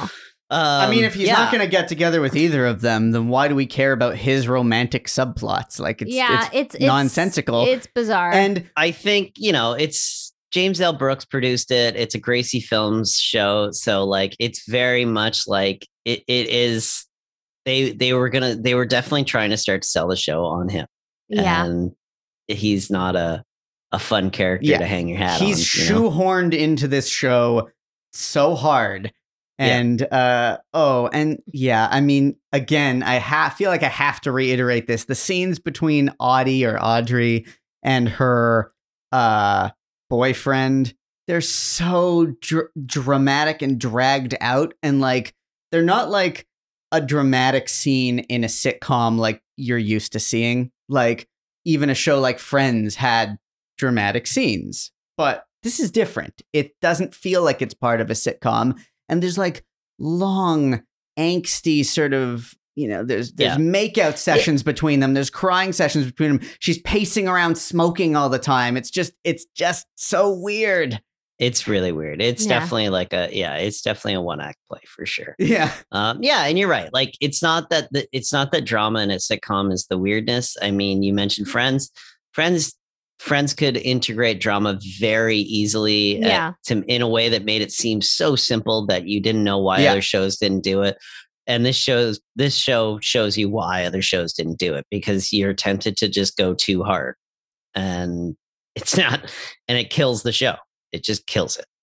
I mean, Um, if he's yeah. not going to get together with either of them, then why do we care about his romantic subplots? Like, it's, yeah, it's, it's, it's nonsensical. It's bizarre. and I think, you know, it's James L. Brooks produced it. It's a Gracie Films show. So like it's very much like it, it is they they were gonna they were definitely trying to start to sell the show on him. yeah, And he's not a a fun character Yeah. to hang your hat he's on. you know? shoehorned into this show so hard. Yeah. And uh oh, and yeah, I mean, again, I ha- feel like I have to reiterate this. The scenes between Audie or Audrey and her uh boyfriend, they're so dr- dramatic and dragged out, and like they're not like a dramatic scene in a sitcom like you're used to seeing. Like even a show like Friends had dramatic scenes, but this is different. It doesn't feel like it's part of a sitcom, and there's like long angsty sort of, you know, there's there's Yeah. makeout sessions between them, there's crying sessions between them, she's pacing around smoking all the time. It's just it's just so weird. It's really weird. It's Yeah. definitely like a yeah. It's definitely a one act play for sure. Yeah. Um, yeah, and you're right. Like it's not that the, it's not that drama in a sitcom is the weirdness. I mean, you mentioned Friends. Friends Friends could integrate drama very easily at- Yeah. to, in a way that made it seem so simple that you didn't know why Yeah. other shows didn't do it. And this shows this show shows you why other shows didn't do it because you're tempted to just go too hard. And it's not and it kills the show. It just kills it.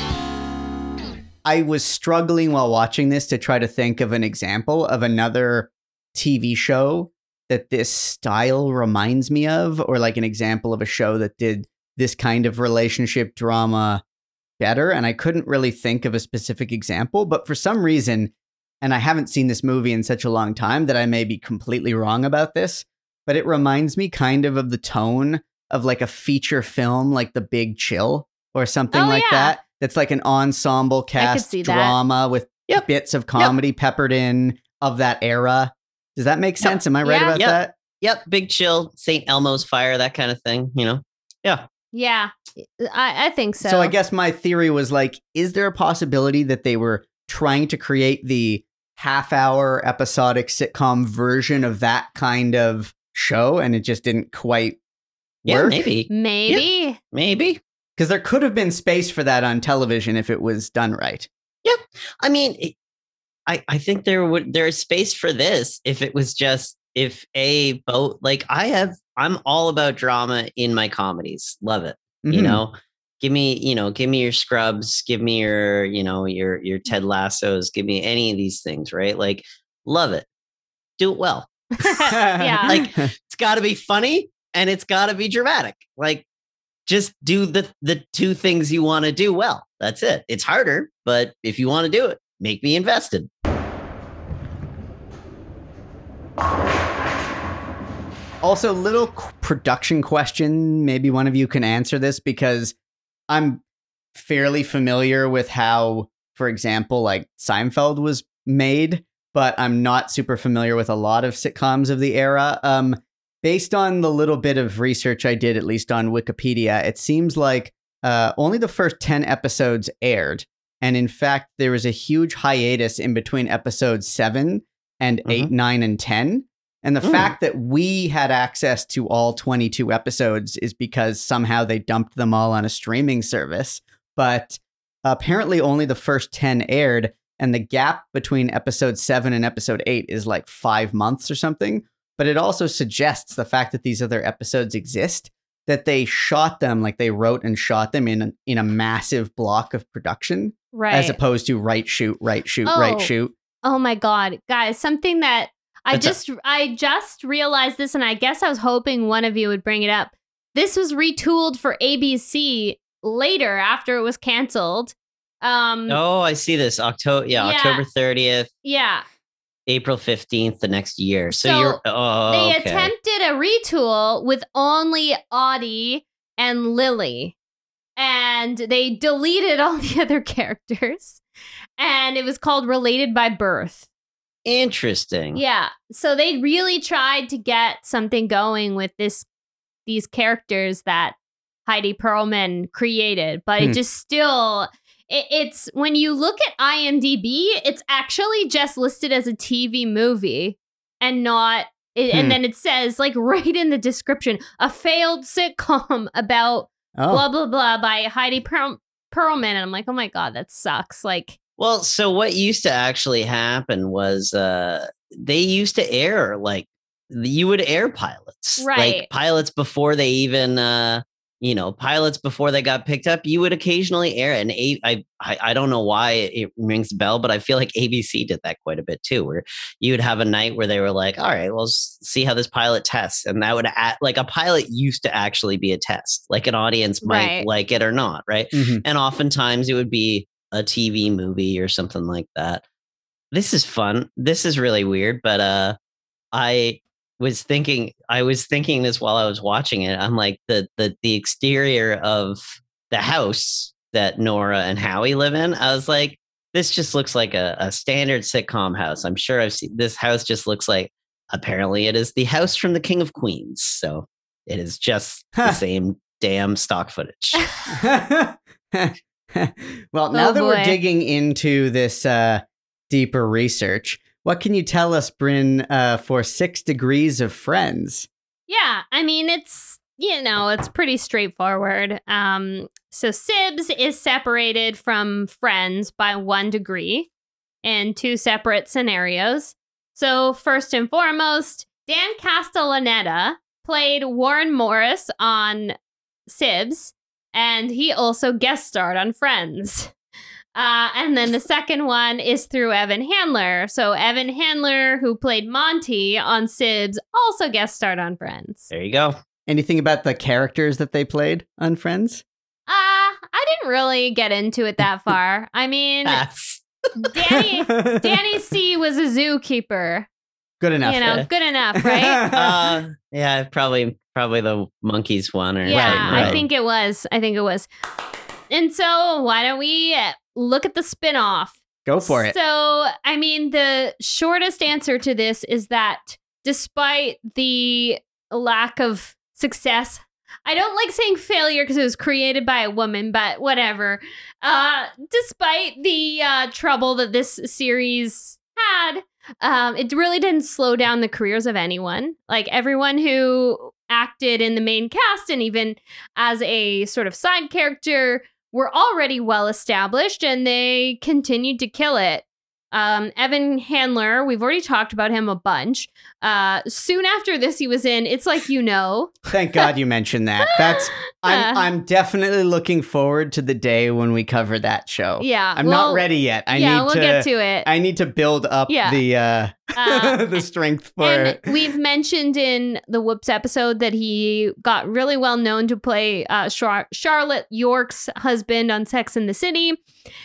I was struggling while watching this to try to think of an example of another T V show that this style reminds me of, or like an example of a show that did this kind of relationship drama better. And I couldn't really think of a specific example, but for some reason, and I haven't seen this movie in such a long time that I may be completely wrong about this, but it reminds me kind of of the tone of like a feature film like The Big Chill or something Oh, like yeah. that. That's like an ensemble cast see that. drama with Yep. bits of comedy peppered in of that era. Does that make sense? Am I right Yeah. about Yep. that? Yep, Big Chill, Saint Elmo's Fire, that kind of thing, you know. Yeah. Yeah, I, I think so. So I guess my theory was like, is there a possibility that they were trying to create the half hour episodic sitcom version of that kind of show and it just didn't quite Yeah, work? maybe. maybe. Maybe. Because there could have been space for that on television if it was done right. I mean, it- I, I think there would there is space for this if it was just if a boat like I have I'm all about drama in my comedies. Love it. You Mhm. know, give me, you know, give me your Scrubs, give me your, you know, your your Ted Lassos, give me any of these things, right? Like, love it. Do it well. Yeah. Like, it's got to be funny and it's got to be dramatic. Like, just do the the two things you want to do well. That's it. It's harder, but if you want to do it, make me invested. Also, little qu- production question. Maybe one of you can answer this because I'm fairly familiar with how, for example, like Seinfeld was made, but I'm not super familiar with a lot of sitcoms of the era. Um, based on the little bit of research I did, at least on Wikipedia, it seems like uh, only the first ten episodes aired. And in fact, there was a huge hiatus in between episodes seven and eight, nine, and ten. And the Mm. fact that we had access to all twenty-two episodes is because somehow they dumped them all on a streaming service. But apparently only the first ten aired, and the gap between episode seven and episode eight is like five months or something. But it also suggests the fact that these other episodes exist, that they shot them, like they wrote and shot them in a, in a massive block of production, Right. as opposed to right shoot, right shoot, Oh. right shoot. Oh my God, guys, something that I That's a- just I just realized this, and I guess I was hoping one of you would bring it up. This was retooled for A B C later after it was canceled. Um, Oh, I see this. October, yeah, Yeah. October thirtieth, yeah, April fifteenth, the next year. So, So you're, oh, they okay. attempted a retool with only Audie and Lily, and they deleted all the other characters, and it was called Related by Birth. Interesting. Yeah. So they really tried to get something going with this these characters that Heidi Perlman created, but Hmm. it just still it, it's when you look at IMDb, it's actually just listed as a T V movie and not it, Hmm. and then it says like right in the description, a failed sitcom about Oh, blah blah blah by Heidi Perl- Perlman, and I'm like, "Oh my God, that sucks." Like Well, so what used to actually happen was uh they used to air like you would air pilots. Right. Like pilots before they even uh you know, pilots before they got picked up, you would occasionally air it. And a- I, I I don't know why it rings a bell, but I feel like A B C did that quite a bit too, where you would have a night where they were like, all right, well, let's see how this pilot tests. And that would act like a pilot used to actually be a test, like an audience might Right. like it or not, right? mhm. And oftentimes it would be a T V movie or something like that. This is fun. This is really weird, but uh I was thinking I was thinking this while I was watching it. I'm like the the the exterior of the house that Nora and Howie live in. I was like, this just looks like a, a standard sitcom house. I'm sure I've seen this house just looks like apparently it is the house from the King of Queens. So it is just the same damn stock footage. Well, now Oh, that we're boy. digging into this uh, deeper research, what can you tell us, Bryn, uh, for Six Degrees of Friends? Yeah, I mean, it's, you know, it's pretty straightforward. Um, so Sibs is separated from Friends by one degree in two separate scenarios. So first and foremost, Dan Castellaneta played Warren Morris on Sibs, and he also guest starred on Friends. Uh, and then the second one is through Evan Handler. So Evan Handler, who played Monty on Sibs, also guest starred on Friends. There you go. Anything about the characters that they played on Friends? Uh, I didn't really get into it that far. I mean, Pass. Danny Danny C was a zookeeper. Good enough. You know, yeah. good enough, right? uh, yeah, probably probably the monkeys one or Yeah, Right, I right. think it was. I think it was. And so why don't we look at the spin-off? Go for it. So, I mean, the shortest answer to this is that despite the lack of success, I don't like saying failure because it was created by a woman, but whatever. Uh, despite the uh, trouble that this series had, um, it really didn't slow down the careers of anyone. Like everyone who acted in the main cast and even as a sort of side character were already well established, and they continued to kill it. Um, Evan Handler, we've already talked about him a bunch. Uh, soon after this, he was in It's Like You Know. Thank God you mentioned that. That's I'm Uh. I'm definitely looking forward to the day when we cover that show. Yeah, I'm well, not ready yet. I yeah, need we'll to, get to it. I need to build up Yeah. the uh, Uh, the strength for And we've mentioned in the Whoops episode that he got really well known to play uh, Char- Charlotte York's husband on Sex and the City.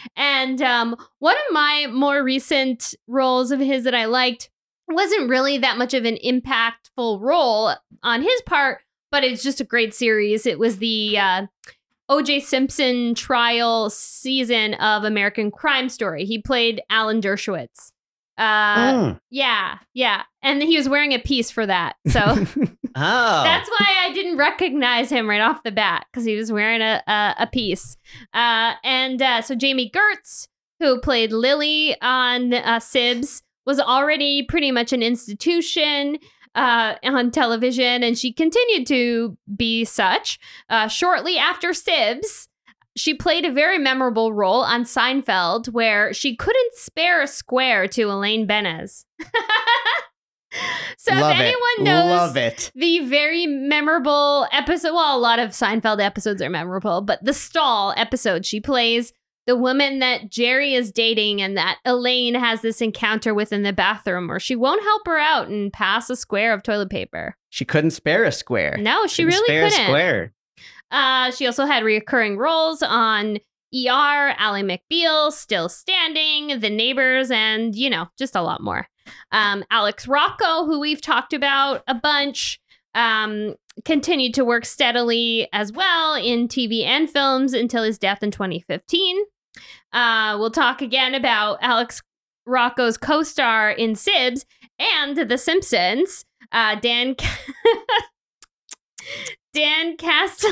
And um, one of my more recent roles of his that I liked wasn't really that much of an impactful role on his part, but it's just a great series. It was the uh, O J Simpson trial season of American Crime Story. He played Alan Dershowitz. Uh, Mm. yeah, yeah. And he was wearing a piece for that. So Oh. that's why I didn't recognize him right off the bat, because he was wearing a, a, a piece. Uh, and uh, so Jamie Gertz, who played Lily on uh, Sibs, was already pretty much an institution uh, on television, and she continued to be such. Uh, shortly after Sibs, she played a very memorable role on Seinfeld where she couldn't spare a square to Elaine Benez. So Love if it. anyone knows Love it. the very memorable episode, well, a lot of Seinfeld episodes are memorable, but the stall episode, she plays the woman that Jerry is dating and that Elaine has this encounter with in the bathroom where she won't help her out and pass a square of toilet paper. She couldn't spare a square. No, she Couldn't really spare a couldn't. square. Uh, she also had recurring roles on E R, Ally McBeal, Still Standing, The Neighbors, and, you know, just a lot more. Um, Alex Rocco, who we've talked about a bunch, um, continued to work steadily as well in T V and films until his death in twenty fifteen. Uh, we'll talk again about Alex Rocco's co-star in Sibs and The Simpsons, uh, Dan... Dan Castle.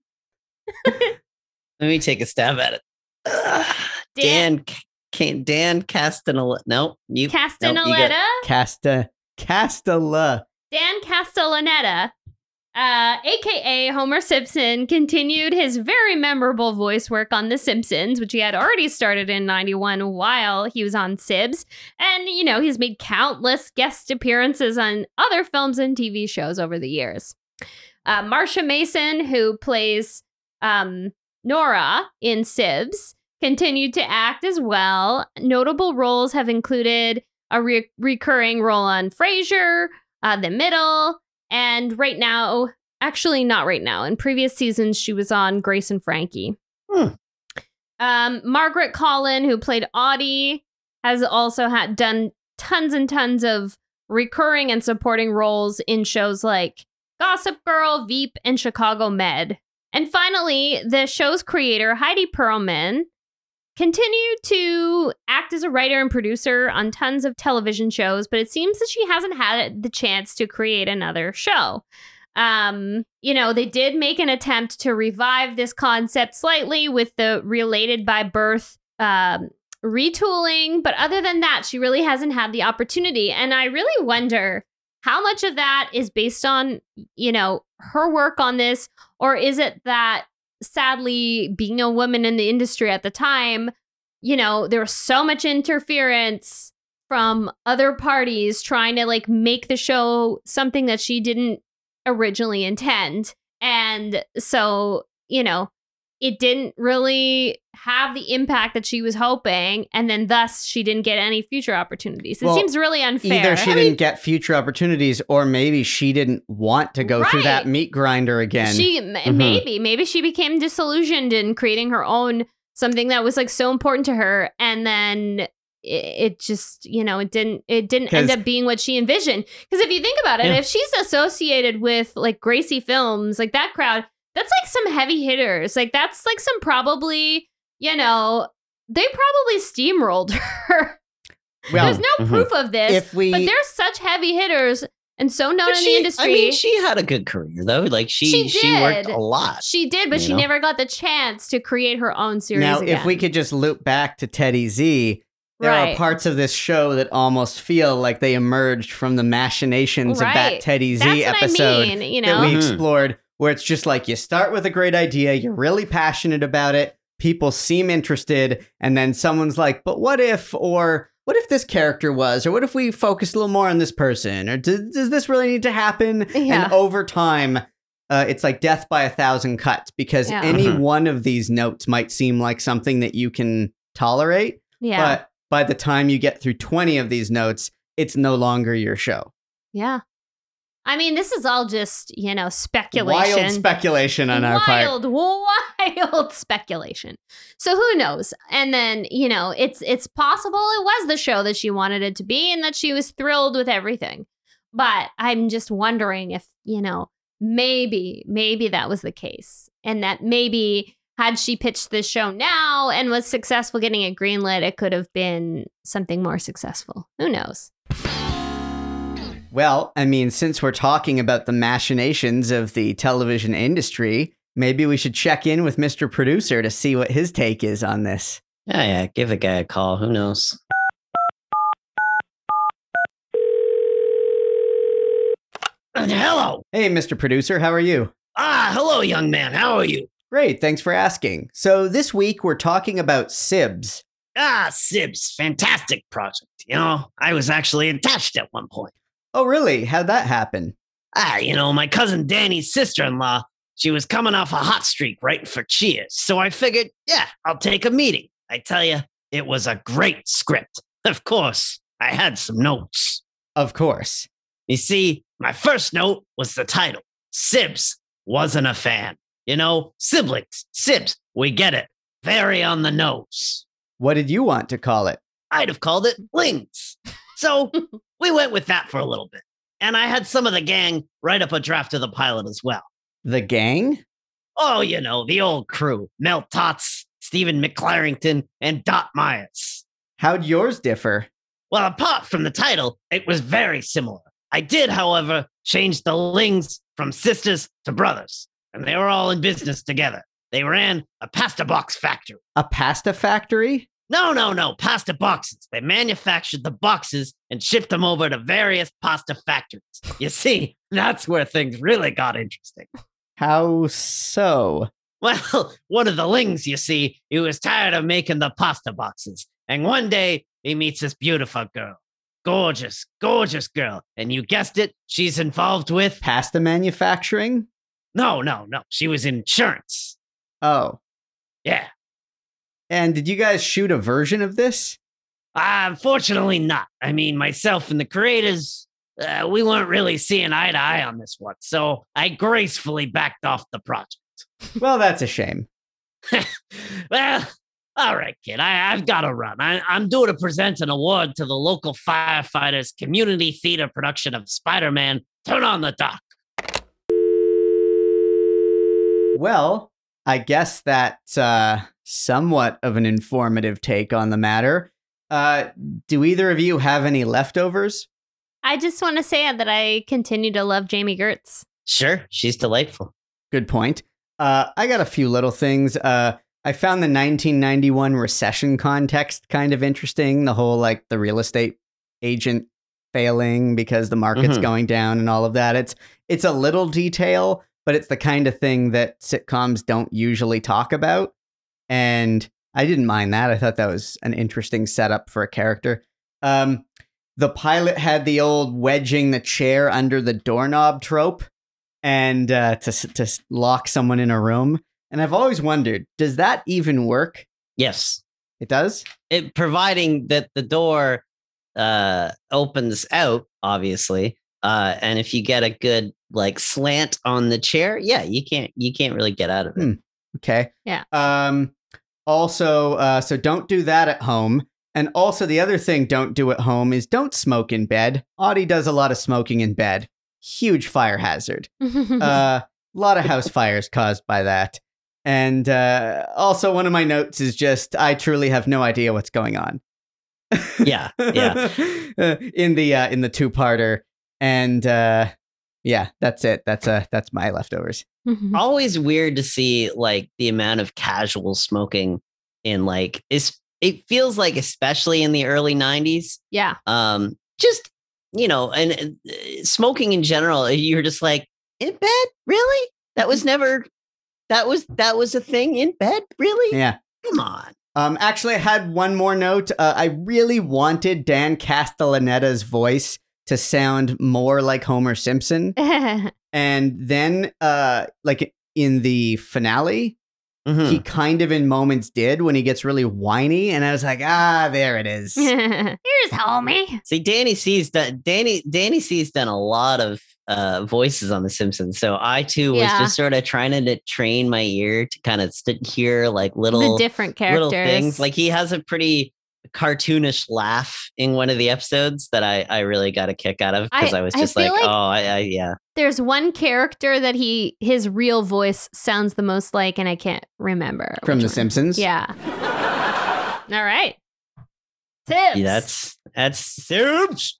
Let me take a stab at it. Ugh. Dan- Dan, Dan, Dan Castaneda. No, you. nope, you Castaneda. got- Casta Castella. Dan Castellaneta, uh, aka Homer Simpson, continued his very memorable voice work on The Simpsons, which he had already started in ninety-one while he was on Sibs. And, you know, he's made countless guest appearances on other films and T V shows over the years. Uh, Marsha Mason, who plays um, Nora in Sibs, continued to act as well. Notable roles have included a re- recurring role on Frasier, uh, The Middle, and right now, actually not right now, in previous seasons, she was on Grace and Frankie. Hmm. Um, Margaret Collin, who played Audie, has also had done tons and tons of recurring and supporting roles in shows like Gossip Girl, Veep, and Chicago Med. And finally, the show's creator, Heidi Perlman, continued to act as a writer and producer on tons of television shows, but it seems that she hasn't had the chance to create another show. Um, you know, they did make an attempt to revive this concept slightly with the Related by Birth um, retooling. But other than that, she really hasn't had the opportunity. And I really wonder how much of that is based on, you know, her work on this, or is it that sadly, being a woman in the industry at the time, you know, there was so much interference from other parties trying to like make the show something that she didn't originally intend. And so, you know, it didn't really have the impact that she was hoping. And then thus she didn't get any future opportunities. It Well, seems really unfair. Either she I didn't mean, get future opportunities, or maybe she didn't want to go through Right. that meat grinder again. She m- Mhm. maybe, maybe she became disillusioned in creating her own something that was like so important to her. And then it, it just, you know, it didn't, it didn't end 'Cause- up being what she envisioned. Because if you think about it, Yeah. if she's associated with like Gracie Films, like that crowd, that's like some heavy hitters. Like that's like some probably, you know, they probably steamrolled her. Well, There's no Mhm. proof of this, if we, but they're such heavy hitters and so known But in she, the industry. I mean, she had a good career though. Like she, She she, worked did. a lot. She did, but You she know? never got the chance to create her own series now, again. if we could just loop back to Teddy Z, there are Right. parts of this show that almost feel like they emerged from the machinations of that Right. Teddy Z That's episode what I mean, you that know? we Mhm. explored, where it's just like you start with a great idea, you're really passionate about it, people seem interested, and then someone's like, but what if, or what if this character was, or what if we focus a little more on this person, or does, does this really need to happen? Yeah. And over time, uh, it's like death by a thousand cuts, because Yeah. any Mhm. one of these notes might seem like something that you can tolerate, Yeah. but by the time you get through twenty of these notes, it's no longer your show. yeah. I mean, this is all just, you know, speculation. Wild speculation on our part. wild, wild speculation. So who knows? And then, you know, it's it's possible it was the show that she wanted it to be and that she was thrilled with everything. But I'm just wondering if, you know, maybe, maybe that was the case. And that maybe had she pitched this show now and was successful getting it greenlit, it could have been something more successful. Who knows? Well, I mean, since we're talking about the machinations of the television industry, maybe we should check in with Mister Producer to see what his take is on this. Yeah, yeah. Give the guy a call. Who knows? Uh, Hello. Hey, Mister Producer, how are you? Ah, hello, young man. How are you? Great, thanks for asking. So this week we're talking about Sibs. Ah, Sibs, fantastic project. You know, I was actually attached at one point. Oh, really? How'd that happen? Ah, you know, my cousin Danny's sister-in-law, she was coming off a hot streak writing for Cheers. So I figured, yeah, I'll take a meeting. I tell you, it was a great script. Of course, I had some notes. Of course. You see, my first note was the title. Sibs wasn't a fan. You know, siblings, Sibs, we get it. Very on the nose. What did you want to call it? I'd have called it Lings. So we went with that for a little bit. And I had some of the gang write up a draft of the pilot as well. The Gang? Oh, you know, the old crew. Mel Tots, Stephen McClarrington, and Dot Myers. How'd yours differ? Well, apart from the title, it was very similar. I did, however, change the Lings from sisters to brothers. And they were all in business together. They ran a pasta box factory. A pasta factory? No, no, no, pasta boxes. They manufactured the boxes and shipped them over to various pasta factories. You see, that's where things really got interesting. How so? Well, one of the Lings, you see, he was tired of making the pasta boxes. And one day, he meets this beautiful girl. Gorgeous, gorgeous girl. And you guessed it, she's involved with... Pasta manufacturing? No, no, no. She was in insurance. Oh. Yeah. And did you guys shoot a version of this? Uh, unfortunately not. I mean, myself and the creators, uh, we weren't really seeing eye to eye on this one. So I gracefully backed off the project. Well, that's a shame. Well, all right, kid. I, I've got to run. I, I'm due to present an award to the local firefighters' community theater production of Spider-Man Turn on the Dock. Well, I guess that's uh, somewhat of an informative take on the matter. Uh, do either of you have any leftovers? I just want to say that I continue to love Jamie Gertz. Sure, she's delightful. Good point. Uh, I got a few little things. Uh, I found the nineteen ninety-one recession context kind of interesting. The whole, like, the real estate agent failing because the market's Mhm. going down and all of that. It's it's a little detail, but it's the kind of thing that sitcoms don't usually talk about. And I didn't mind that. I thought that was an interesting setup for a character. Um, the pilot had the old wedging the chair under the doorknob trope and uh, to to lock someone in a room. And I've always wondered, does that even work? Yes. It does? It providing that the door uh opens out, obviously. Uh and if you get a good like slant on the chair, yeah, you can't you can't really get out of it. Hmm. Okay. Yeah. Um also uh so don't do that at home. And also the other thing don't do at home is don't smoke in bed. Audie does a lot of smoking in bed. Huge fire hazard. Uh a lot of house fires caused by that. And uh also one of my notes is just I truly have no idea what's going on. Yeah, yeah. Uh, in the uh, in the two-parter, and uh, yeah, that's it. That's uh, that's my leftovers. Always weird to see like the amount of casual smoking in like it's it feels like especially in the early nineties. Yeah. Um just you know, and uh, smoking in general, you're just like in bed? Really? That was never that was that was a thing in bed? Really? Yeah. Come on. Um, actually, I had one more note. Uh, I really wanted Dan Castellaneta's voice to sound more like Homer Simpson. And then, uh, like in the finale, Mhm. he kind of in moments did when he gets really whiny. And I was like, ah, there it is. Here's homie. See, Danny C's done Danny Danny C's done a lot of uh, voices on The Simpsons, so I too was Yeah. just sort of trying to train my ear to kind of st- hear like little The different characters. little things. Like he has a pretty cartoonish laugh in one of the episodes that I I really got a kick out of because I- I, was I just like, feel like- oh, I, I yeah, There's one character that he his real voice sounds the most like, and I can't remember. From which The one. Simpsons? Yeah. All right. Tips. yeah that's that's Sims.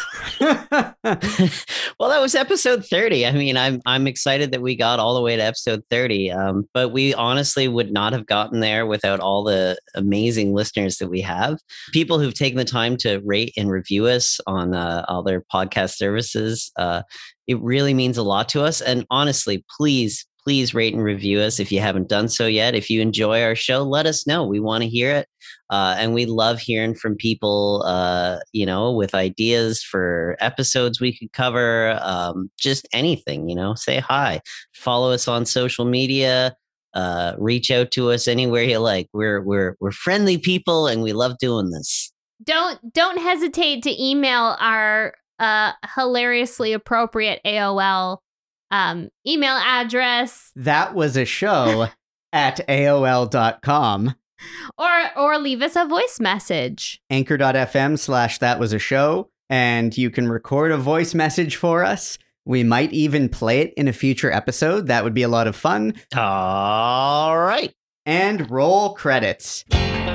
Well, that was episode thirty. I mean, I'm I'm excited that we got all the way to episode thirty. Um, but we honestly would not have gotten there without all the amazing listeners that we have. People who've taken the time to rate and review us on uh, all their podcast services. Uh, it really means a lot to us. And honestly, please, please rate and review us if you haven't done so yet. If you enjoy our show, let us know. We want to hear it. Uh, and we love hearing from people, uh, you know, with ideas for episodes we could cover, um, just anything, you know, say hi, follow us on social media, uh, reach out to us anywhere you like. We're, we're, we're friendly people and we love doing this. Don't don't hesitate to email our uh hilariously appropriate A O L um email address That was a show at A O L dot com. or or leave us a voice message. Anchor.fm slash that was a show. And you can record a voice message for us. We might even play it in a future episode. That would be a lot of fun. All right. And roll credits.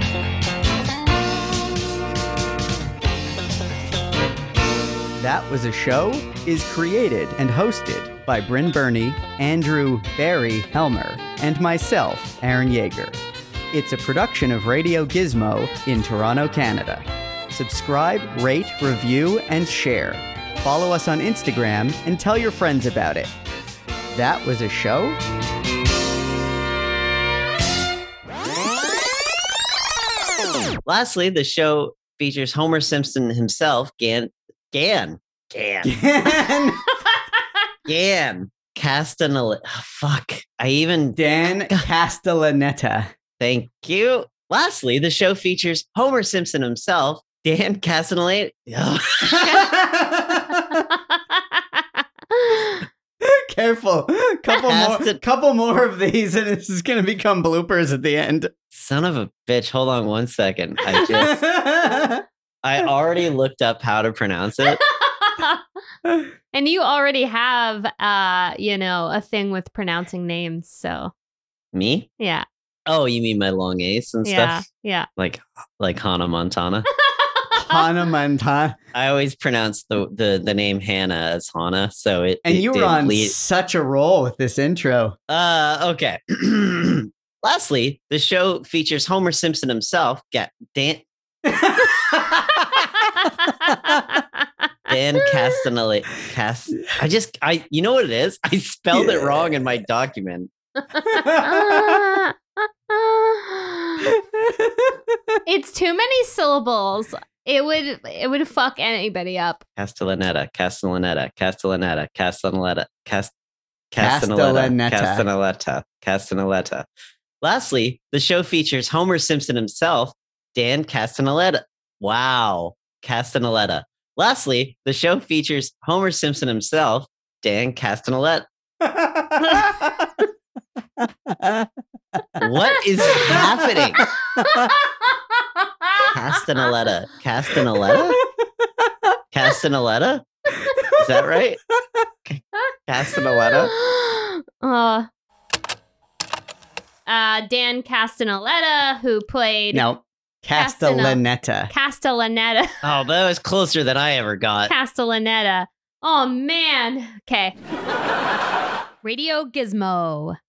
That Was a Show is created and hosted by Bryn Burney, Andrew Barry Helmer, and myself, Aaron Yeager. It's a production of Radio Gizmo in Toronto, Canada. Subscribe, rate, review, and share. Follow us on Instagram and tell your friends about it. That Was a Show? Lastly, the show features Homer Simpson himself, Gan, Gan, Gan, Dan, Gan, Castanel. Oh, fuck. I even Dan Castellaneta. thank you. Lastly, the show features Homer Simpson himself, Dan Castanelli. Careful. Couple more Casta- couple more of these and this is going to become bloopers at the end. Son of a bitch. Hold on one second. I just, I already looked up how to pronounce it. And you already have uh you know a thing with pronouncing names, so Me? yeah. Oh, you mean my long A's and Yeah. stuff? Yeah. Like, like Hannah Montana. Hannah Montana. I always pronounce the, the, the name Hannah as Hannah, so it. And it you were did on lead- such a roll with this intro. Uh, okay. Lastly, the show features Homer Simpson himself. Get Dan. Dan Castanelli. Cast. I just. I. You know what it is? I spelled it wrong in my document. It's too many syllables. It would it would fuck anybody up. Castellaneta, Castellaneta, Castellaneta, Castellaneta, Cast, Castellaneta. Castellaneta, Castellaneta. Lastly, the show features Homer Simpson himself, Dan Castellaneta. Wow, Castellaneta. Lastly, the show features Homer Simpson himself, Dan Castellaneta. What is happening? Castanaletta. Castanaletta? Castanaletta? Is that right? Castanaletta? Uh, uh, Dan Castellaneta, who played No, Castellaneta. Castellaneta. Oh, that was closer than I ever got. Castellaneta. Oh, man. Okay. Radio Gizmo.